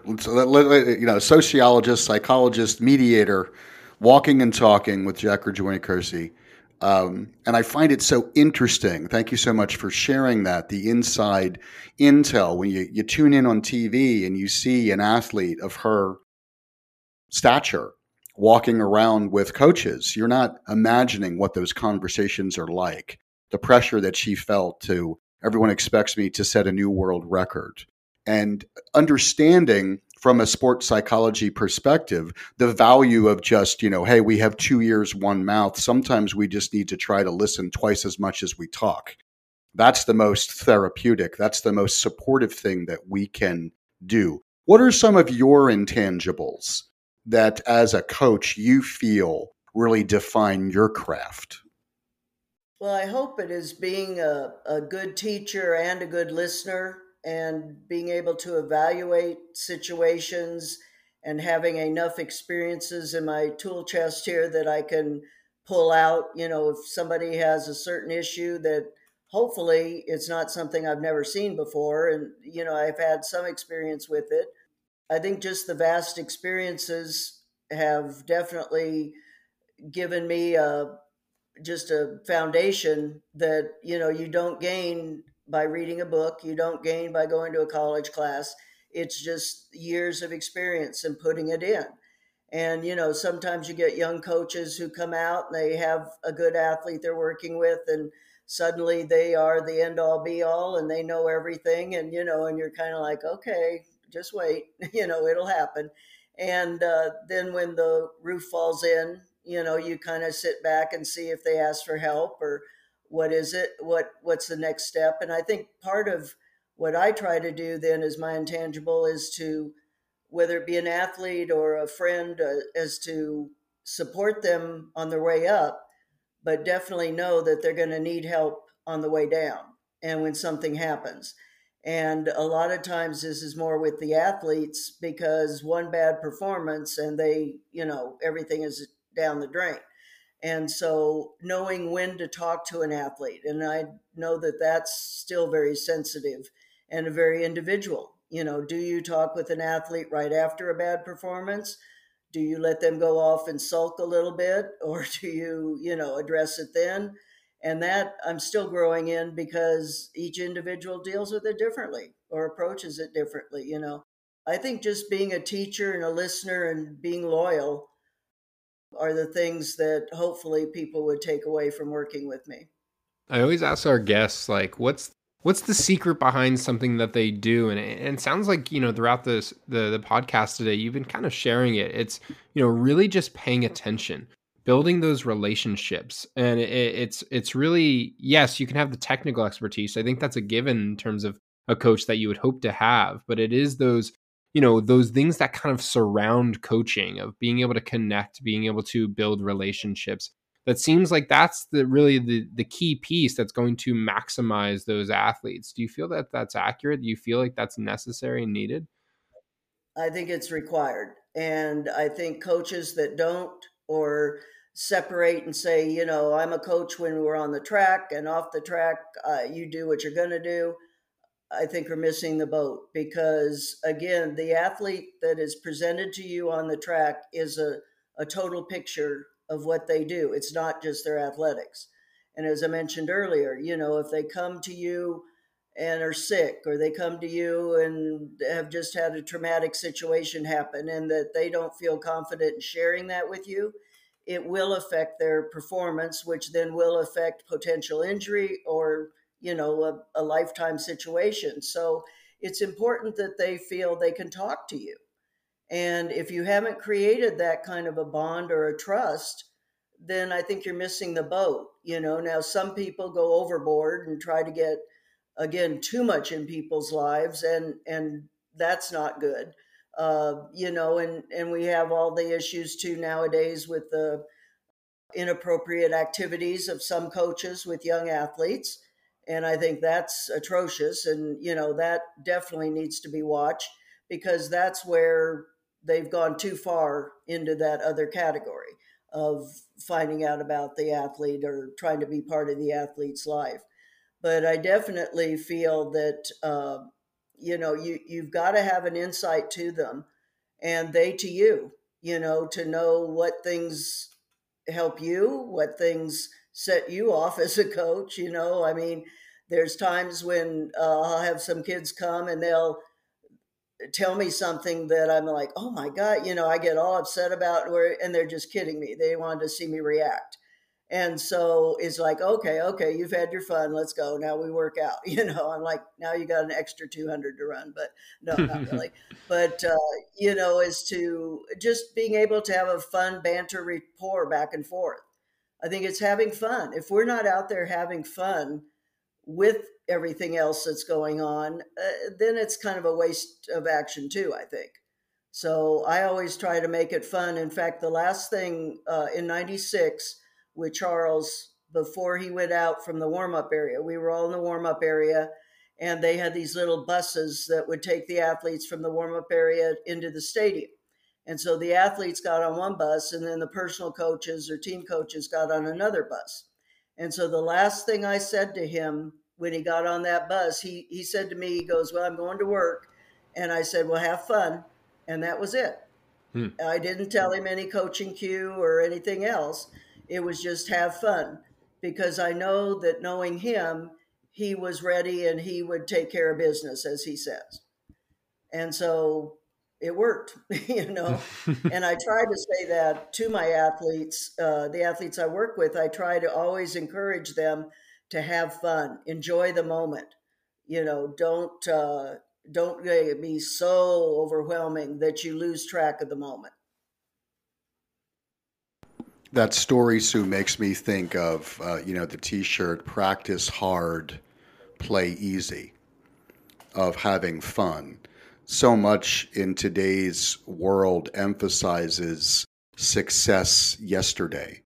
sociologist, psychologist, mediator, walking and talking with Jackie Joyner-Kersee. And I find it so interesting. Thank you so much for sharing that, the inside intel. When you tune in on TV and you see an athlete of her stature walking around with coaches, you're not imagining what those conversations are like. The pressure that she felt to, everyone expects me to set a new world record. And understanding from a sports psychology perspective, the value of just, hey, we have 2 ears, one mouth. Sometimes we just need to try to listen twice as much as we talk. That's the most therapeutic. That's the most supportive thing that we can do. What are some of your intangibles that as a coach you feel really define your craft? Well, I hope it is being a good teacher and a good listener and being able to evaluate situations and having enough experiences in my tool chest here that I can pull out, if somebody has a certain issue that hopefully it's not something I've never seen before. And, I've had some experience with it. I think just the vast experiences have definitely given me just a foundation that, you don't gain by reading a book, you don't gain by going to a college class. It's just years of experience and putting it in. And, sometimes you get young coaches who come out and they have a good athlete they're working with, and suddenly they are the end all be all and they know everything. And, and you're kind of like, okay, just wait, it'll happen. And then when the roof falls in, you kind of sit back and see if they ask for help, or what is it, what's the next step. And I think part of what I try to do then as my intangible is to, whether it be an athlete or a friend, as to support them on their way up, but definitely know that they're going to need help on the way down and when something happens. And a lot of times this is more with the athletes, because one bad performance and they, everything is down the drain. And so knowing when to talk to an athlete, and I know that that's still very sensitive and very individual. Do you talk with an athlete right after a bad performance? Do you let them go off and sulk a little bit, or do you, address it then? And that I'm still growing in, because each individual deals with it differently or approaches it differently. I think just being a teacher and a listener and being loyal are the things that hopefully people would take away from working with me. I always ask our guests, like, what's the secret behind something that they do? And it sounds like, throughout the podcast today, you've been kind of sharing it. It's, really just paying attention, building those relationships. And it's really, yes, you can have the technical expertise. I think that's a given in terms of a coach that you would hope to have, but it is those, those things that kind of surround coaching, of being able to connect, being able to build relationships. That seems like that's the key piece that's going to maximize those athletes. Do you feel that that's accurate? Do you feel like that's necessary and needed? I think it's required. And I think coaches that don't, or separate and say, I'm a coach when we're on the track, and off the track, you do what you're going to do, I think are missing the boat. Because again, the athlete that is presented to you on the track is a total picture of what they do. It's not just their athletics. And as I mentioned earlier, if they come to you and are sick, or they come to you and have just had a traumatic situation happen, and that they don't feel confident in sharing that with you, it will affect their performance, which then will affect potential injury, or a lifetime situation. So it's important that they feel they can talk to you. And if you haven't created that kind of a bond or a trust, then I think you're missing the boat. Now some people go overboard and try to get, again, too much in people's lives, and that's not good. And we have all the issues too nowadays with the inappropriate activities of some coaches with young athletes. And I think that's atrocious. And, that definitely needs to be watched, because that's where they've gone too far into that other category of finding out about the athlete or trying to be part of the athlete's life. But I definitely feel that, you've got to have an insight to them, and they to you, to know what things help you, what things set you off as a coach. I mean, there's times when I'll have some kids come and they'll tell me something that I'm like, oh my God, I get all upset about, and they're just kidding me. They wanted to see me react. And so it's like, okay, you've had your fun. Let's go. Now we work out. I'm like, now you got an extra 200 to run, but no, not really. But, is to just being able to have a fun banter rapport back and forth. I think it's having fun. If we're not out there having fun with everything else that's going on, then it's kind of a waste of action too, I think. So I always try to make it fun. In fact, the last thing in 96, with Charles, before he went out from the warm-up area, we were all in the warm-up area, and they had these little buses that would take the athletes from the warm-up area into the stadium. And so the athletes got on one bus, and then the personal coaches or team coaches got on another bus. And so the last thing I said to him when he got on that bus, he said to me, he goes, well, I'm going to work. And I said, well, have fun. And that was it. Hmm. I didn't tell him any coaching cue or anything else. It was just have fun, because I know that knowing him, he was ready and he would take care of business, as he says. And so it worked, you know. And I try to say that to my athletes, the athletes I work with. I try to always encourage them to have fun, enjoy the moment. You know, don't be so overwhelming that you lose track of the moment. That story, Sue, makes me think of the T-shirt "Practice hard, play easy," of having fun. So much in today's world emphasizes success yesterday.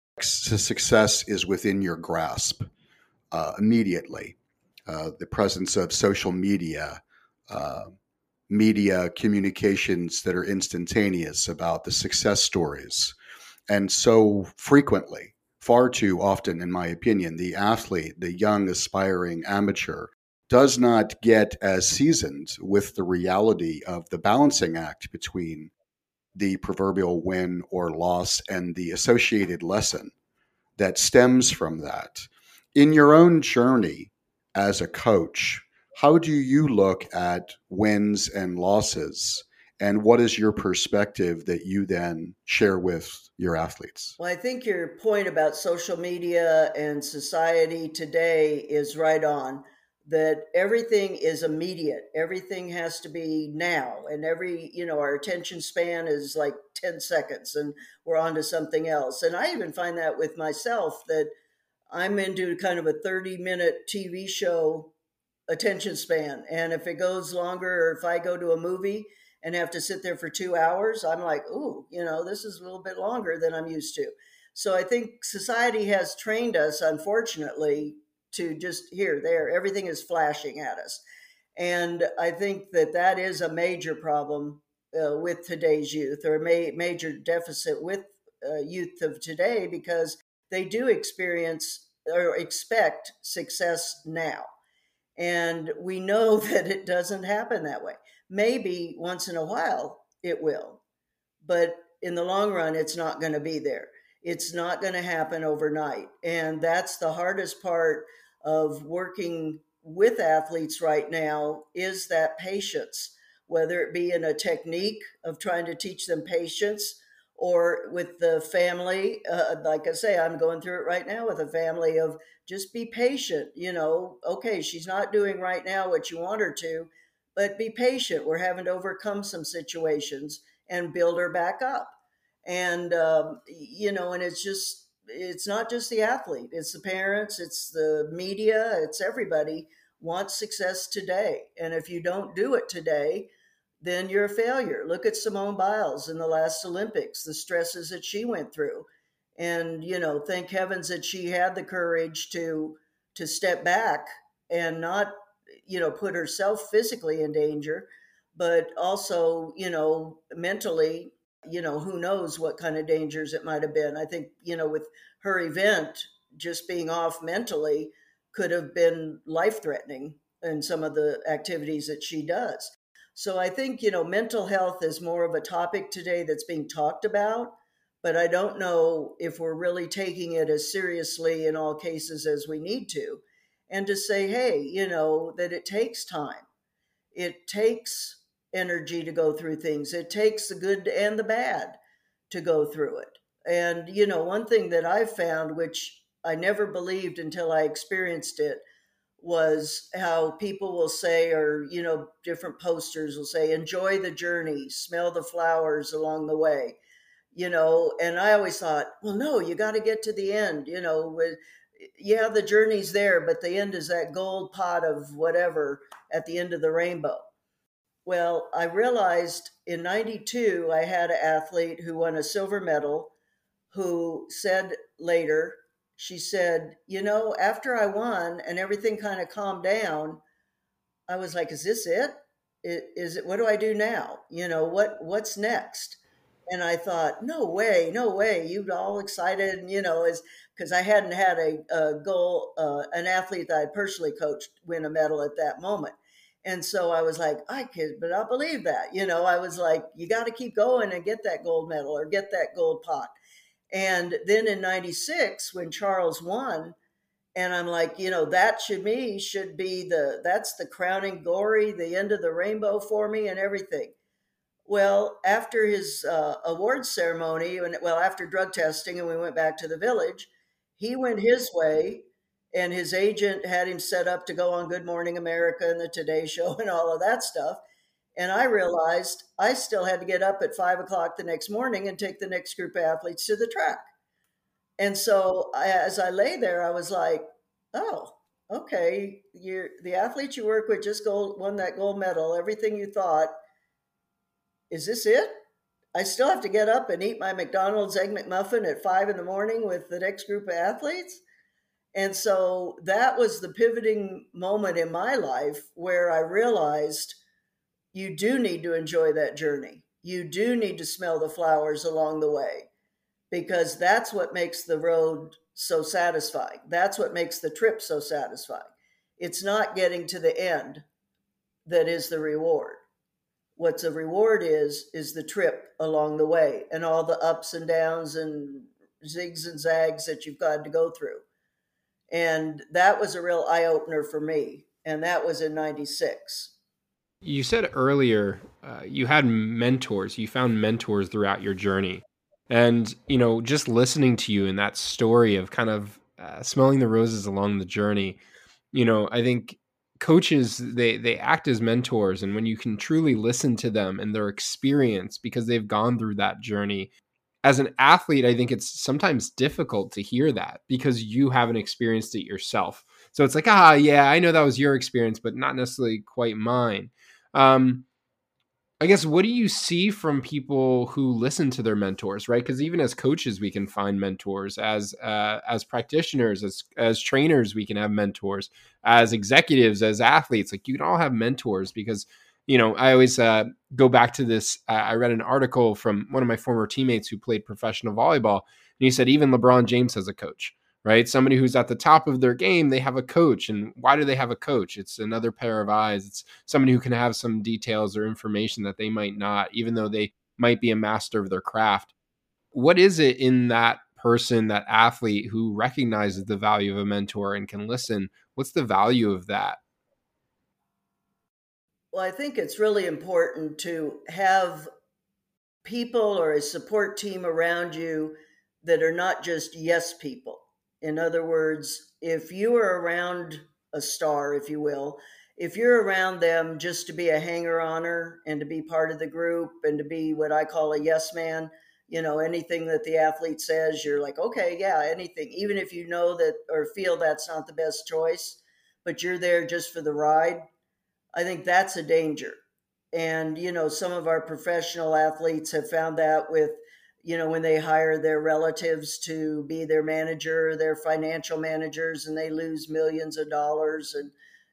Success is within your grasp immediately. The presence of social media, uh, media communications that are instantaneous about the success stories. And so frequently, far too often, in my opinion, the athlete, the young aspiring amateur, does not get as seasoned with the reality of the balancing act between the proverbial win or loss and the associated lesson that stems from that. In your own journey as a coach, how do you look at wins and losses? And what is your perspective that you then share with your athletes? Well, I think your point about social media and society today is right on. That everything is immediate. Everything has to be now. And our attention span is like 10 seconds and we're on to something else. And I even find that with myself, that I'm into kind of a 30-minute TV show attention span. And if it goes longer, or if I go to a movie and have to sit there for 2 hours, I'm like, ooh, this is a little bit longer than I'm used to. So I think society has trained us, unfortunately, to just here, there, everything is flashing at us. And I think that that is a major problem with today's youth, or a major deficit with youth of today, because they do experience or expect success now. And we know that it doesn't happen that way. Maybe once in a while it will, but in the long run, it's not going to be there. It's not going to happen overnight. And that's the hardest part of working with athletes right now, is that patience, whether it be in a technique of trying to teach them patience, or with the family. Like I say, I'm going through it right now with a family of just be patient. Okay, she's not doing right now what you want her to, but be patient. We're having to overcome some situations and build her back up. And, and it's not just the athlete, it's the parents, it's the media, it's everybody wants success today. And if you don't do it today, then you're a failure. Look at Simone Biles in the last Olympics, the stresses that she went through. And, thank heavens that she had the courage to step back and not, put herself physically in danger, but also, mentally, who knows what kind of dangers it might have been. I think, with her event, just being off mentally could have been life threatening in some of the activities that she does. So I think, mental health is more of a topic today that's being talked about, but I don't know if we're really taking it as seriously in all cases as we need to. And to say, hey, that it takes time. It takes energy to go through things. It takes the good and the bad to go through it. And, one thing that I've found, which I never believed until I experienced it, was how people will say, or, different posters will say, enjoy the journey, smell the flowers along the way, and I always thought, well, no, you got to get to the end, yeah, the journey's there, but the end is that gold pot of whatever at the end of the rainbow. Well, I realized in 92, I had an athlete who won a silver medal, who said later, she said, after I won and everything kind of calmed down, I was like, is this it? Is it, what do I do now? What's next? And I thought, no way, no way. You all excited, is because I hadn't had a goal, an athlete that I personally coached win a medal at that moment. And so I was like, I could but not believe that. I was like, you got to keep going and get that gold medal or get that gold pot. And then in 96, when Charles won, and I'm like, that should be that's the crowning glory, the end of the rainbow for me and everything. Well, after his awards ceremony, after drug testing, and we went back to the village, he went his way, and his agent had him set up to go on Good Morning America and the Today Show and all of that stuff. And I realized I still had to get up at 5 o'clock the next morning and take the next group of athletes to the track. And so as I lay there, I was like, oh, okay, the athletes you work with just won that gold medal. Everything you thought, is this it? I still have to get up and eat my McDonald's Egg McMuffin at 5 in the morning with the next group of athletes. And so that was the pivoting moment in my life where I realized you do need to enjoy that journey. You do need to smell the flowers along the way, because that's what makes the road so satisfying. That's what makes the trip so satisfying. It's not getting to the end that is the reward. What's a reward is the trip along the way and all the ups and downs and zigs and zags that you've got to go through. And that was a real eye opener for me. And that was in 96. You said earlier you had mentors, you found mentors throughout your journey. And, just listening to you in that story of kind of smelling the roses along the journey, I think coaches, they act as mentors. And when you can truly listen to them and their experience because they've gone through that journey, as an athlete, I think it's sometimes difficult to hear that because you haven't experienced it yourself. So it's like, yeah, I know that was your experience, but not necessarily quite mine. I guess, what do you see from people who listen to their mentors, right? Because even as coaches, we can find mentors. As practitioners, as trainers, we can have mentors. As executives, as athletes, like, you can all have mentors because, I always go back to this. I read an article from one of my former teammates who played professional volleyball, and he said even LeBron James has a coach. Right? Somebody who's at the top of their game, they have a coach. And why do they have a coach? It's another pair of eyes. It's somebody who can have some details or information that they might not, even though they might be a master of their craft. What is it in that person, that athlete, who recognizes the value of a mentor and can listen? What's the value of that? Well, I think it's really important to have people or a support team around you that are not just yes people. In other words, if you are around a star, if you will, if you're around them just to be a hanger-oner and to be part of the group and to be what I call a yes man, anything that the athlete says, you're like, okay, yeah, anything, even if you know that or feel that's not the best choice, but you're there just for the ride. I think that's a danger. And, some of our professional athletes have found that with, when they hire their relatives to be their manager, their financial managers, and they lose millions of dollars. And,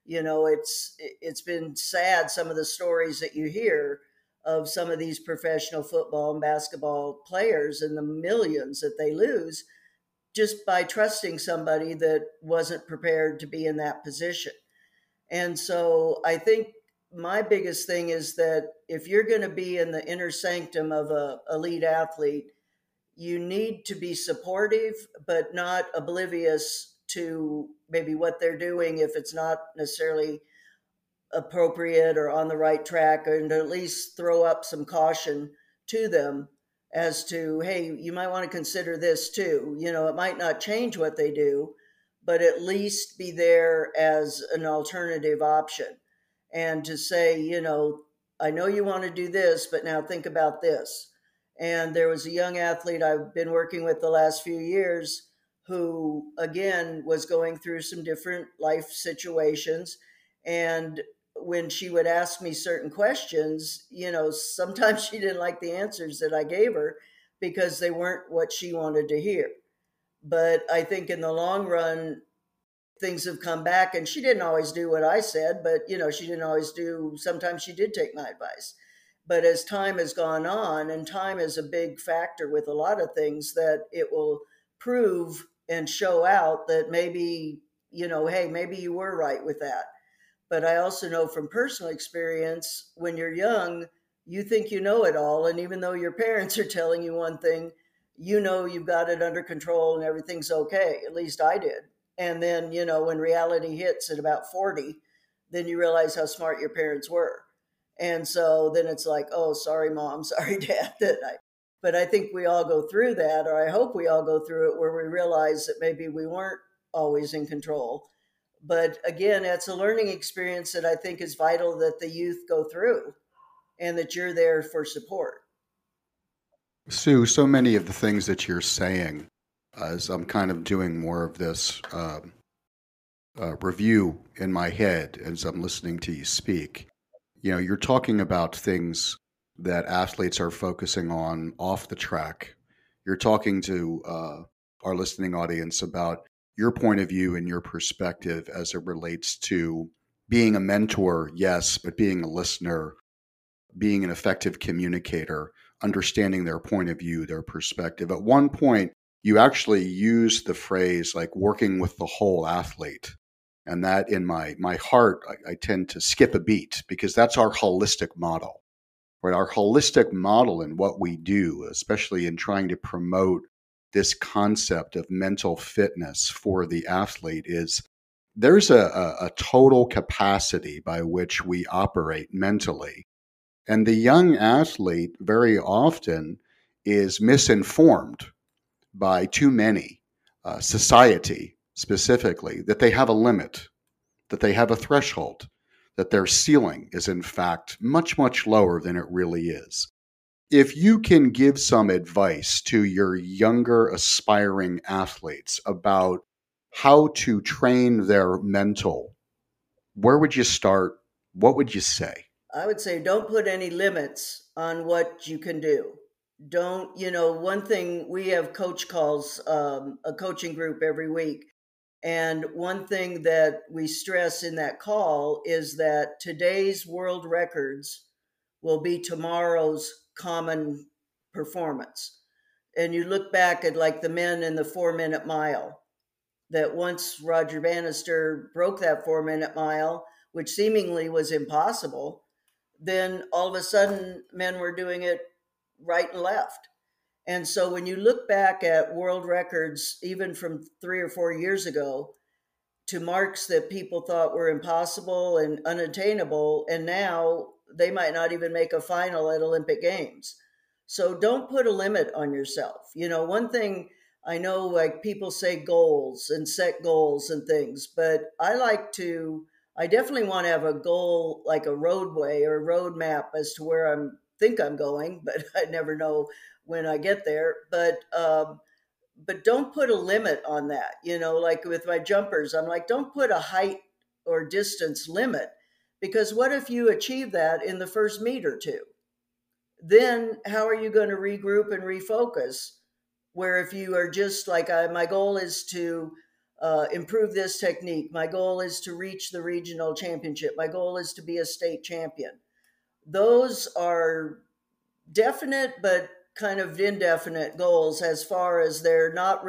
it's been sad, some of the stories that you hear of some of these professional football and basketball players and the millions that they lose just by trusting somebody that wasn't prepared to be in that position. And so I think my biggest thing is that if you're going to be in the inner sanctum of a elite athlete, you need to be supportive, but not oblivious to maybe what they're doing if it's not necessarily appropriate or on the right track, and to at least throw up some caution to them as to, hey, you might want to consider this too. It might not change what they do, but at least be there as an alternative option. And to say, I know you want to do this, but now think about this. And there was a young athlete I've been working with the last few years who, again, was going through some different life situations. And when she would ask me certain questions, sometimes she didn't like the answers that I gave her because they weren't what she wanted to hear. But I think in the long run, things have come back, and she didn't always do what I said, but she didn't always sometimes she did take my advice. But as time has gone on, and time is a big factor with a lot of things, that it will prove and show out that maybe, hey, maybe you were right with that. But I also know from personal experience, when you're young, you think you know it all. And even though your parents are telling you one thing, you know you've got it under control and everything's okay. At least I did. And then, when reality hits at about 40, then you realize how smart your parents were. And so then it's like, oh, sorry, mom, sorry, dad. But I think we all go through that, or I hope we all go through it, where we realize that maybe we weren't always in control. But again, it's a learning experience that I think is vital that the youth go through and that you're there for support. Sue, so many of the things that you're saying, as I'm kind of doing more of this review in my head as I'm listening to you speak, you're talking about things that athletes are focusing on off the track. You're talking to our listening audience about your point of view and your perspective as it relates to being a mentor, yes, but being a listener, being an effective communicator, understanding their point of view, their perspective. At one point, you actually used the phrase like working with the whole athlete. And that in my heart, I tend to skip a beat because that's our holistic model, right? Our holistic model in what we do, especially in trying to promote this concept of mental fitness for the athlete, is there's a total capacity by which we operate mentally. And the young athlete very often is misinformed by too many, society specifically, that they have a limit, that they have a threshold, that their ceiling is in fact much, much lower than it really is. If you can give some advice to your younger aspiring athletes about how to train their mental, where would you start? What would you say? I would say don't put any limits on what you can do. Don't, one thing, we have coach calls, a coaching group every week. And one thing that we stress in that call is that today's world records will be tomorrow's common performance. And you look back at like the men in the 4 minute mile, that once Roger Bannister broke that 4 minute mile, which seemingly was impossible, then all of a sudden men were doing it right and left. And so when you look back at world records, even from 3 or 4 years ago, to marks that people thought were impossible and unattainable, and now they might not even make a final at Olympic Games. So don't put a limit on yourself. One thing I know, like people say goals and set goals and things, but I definitely want to have a goal, like a roadway or a roadmap as to where think I'm going, but I never know when I get there. But don't put a limit on that. Like with my jumpers, I'm like, don't put a height or distance limit, because what if you achieve that in the first meet or two? Then how are you going to regroup and refocus? Where if you are just like, my goal is to improve this technique, my goal is to reach the regional championship, my goal is to be a state champion. Those are definite, but kind of indefinite goals, as far as they're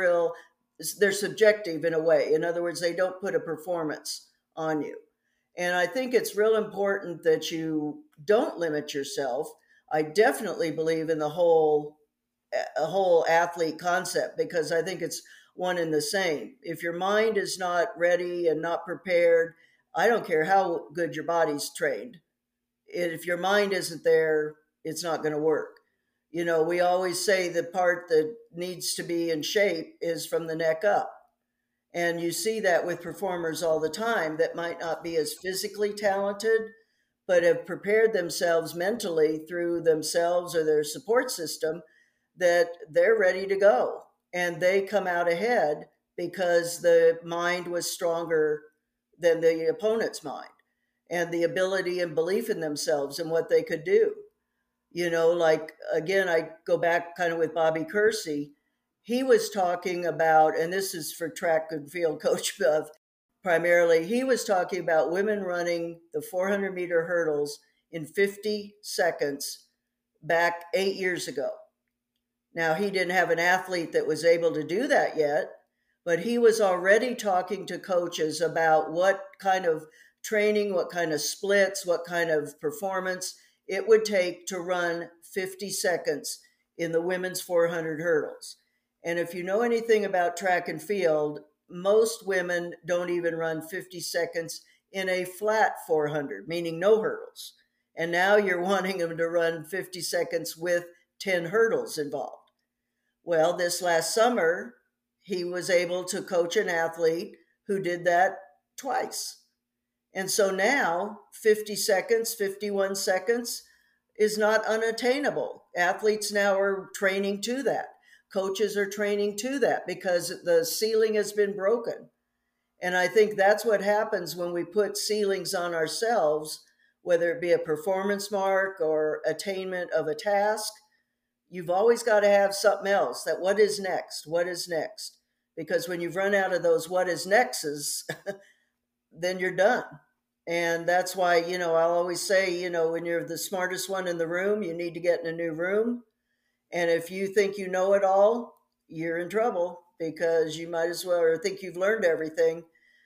subjective in a way. In other words, they don't put a performance on you. And I think it's real important that you don't limit yourself. I definitely believe in a whole athlete concept, because I think it's one and the same. If your mind is not ready and not prepared, I don't care how good your body's trained. If your mind isn't there, it's not going to work. We always say the part that needs to be in shape is from the neck up. And you see that with performers all the time that might not be as physically talented, but have prepared themselves mentally through themselves or their support system, that they're ready to go. And they come out ahead because the mind was stronger than the opponent's mind, and the ability and belief in themselves and what they could do. Like, again, I go back kind of with Bobby Kersey. He was talking about, and this is for track and field coach primarily, he was talking about women running the 400-meter hurdles in 50 seconds back 8 years ago. Now, he didn't have an athlete that was able to do that yet, but he was already talking to coaches about what kind of training, what kind of splits, what kind of performance it would take to run 50 seconds in the women's 400 hurdles. And if you know anything about track and field, most women don't even run 50 seconds in a flat 400, meaning no hurdles. And now you're wanting them to run 50 seconds with 10 hurdles involved. Well, this last summer, he was able to coach an athlete who did that twice. And so now 50 seconds, 51 seconds is not unattainable. Athletes now are training to that. Coaches are training to that because the ceiling has been broken. And I think that's what happens when we put ceilings on ourselves, whether it be a performance mark or attainment of a task. You've always got to have something else. That what is next? What is next? Because when you've run out of those what is nexts, then you're done. And that's why, I'll always say, when you're the smartest one in the room, you need to get in a new room. And if you think you know it all, you're in trouble because you might as well, or think you've learned everything.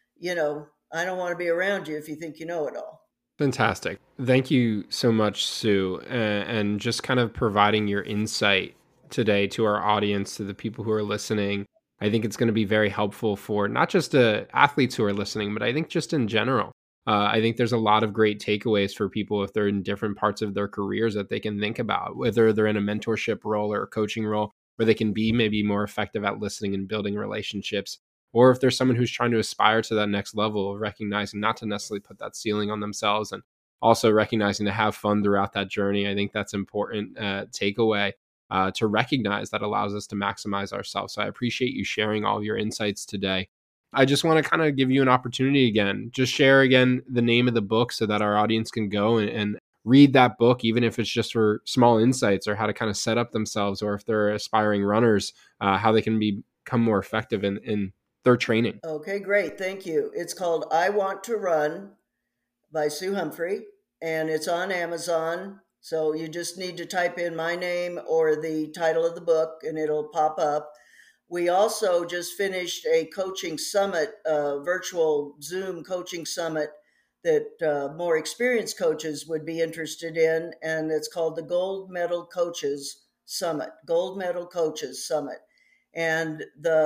I don't want to be around you if you think you know it all. Fantastic. Thank you so much, Sue, and just kind of providing your insight today to our audience, to the people who are listening. I think it's going to be very helpful for not just athletes who are listening, but I think just in general. I think there's a lot of great takeaways for people if they're in different parts of their careers that they can think about, whether they're in a mentorship role or a coaching role, where they can be maybe more effective at listening and building relationships. Or if there's someone who's trying to aspire to that next level, recognizing not to necessarily put that ceiling on themselves and also recognizing to have fun throughout that journey. I think that's important takeaway to recognize that allows us to maximize ourselves. So I appreciate you sharing all of your insights today. I just want to kind of give you an opportunity again, just share again the name of the book so that our audience can go and read that book, even if it's just for small insights or how to kind of set up themselves, or if they're aspiring runners, how they can become more effective in their training. Okay, great. Thank you. It's called I Want to Run by Sue Humphrey, and it's on Amazon. So you just need to type in my name or the title of the book and it'll pop up. We also just finished a coaching summit, virtual Zoom coaching summit that more experienced coaches would be interested in. And it's called the Gold Medal Coaches Summit, Gold Medal Coaches Summit. And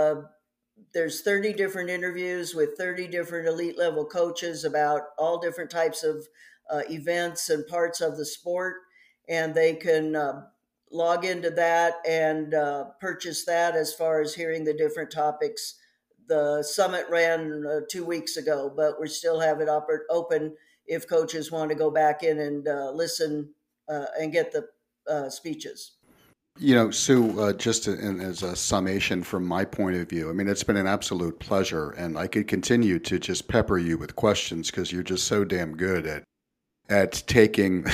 there's 30 different interviews with 30 different elite level coaches about all different types of events and parts of the sport. And they can log into that and purchase that as far as hearing the different topics. The summit ran 2 weeks ago, but we still have it open if coaches want to go back in and listen and get the speeches. Sue, just as a summation from my point of view, I mean, it's been an absolute pleasure, and I could continue to just pepper you with questions because you're just so damn good at taking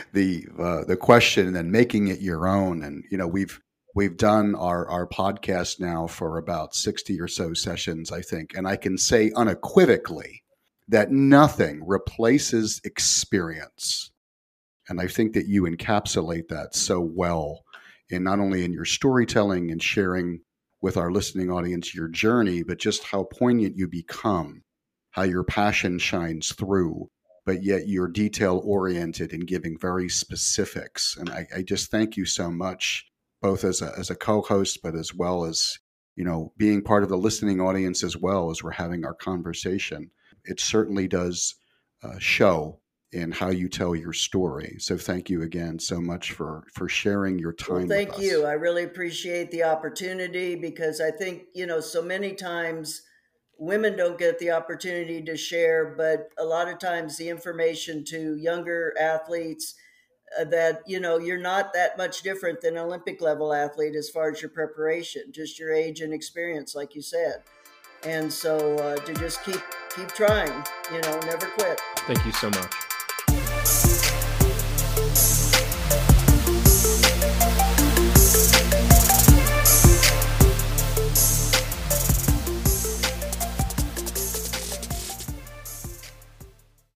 the question and then making it your own. And we've done our podcast now for about 60 or so sessions, I think, and I can say unequivocally that nothing replaces experience, and I think that you encapsulate that so well. And not only in your storytelling and sharing with our listening audience your journey, but just how poignant you become, how your passion shines through, but yet you're detail-oriented and giving very specifics. And I just thank you so much, both as a co-host, but as well as, being part of the listening audience as well as we're having our conversation. It certainly does show in how you tell your story. So thank you again so much for sharing your time with us. Thank you. I really appreciate the opportunity because I think, so many times women don't get the opportunity to share, but a lot of times the information to younger athletes that, you're not that much different than an Olympic level athlete as far as your preparation, just your age and experience, like you said. And so to just keep trying, never quit. Thank you so much.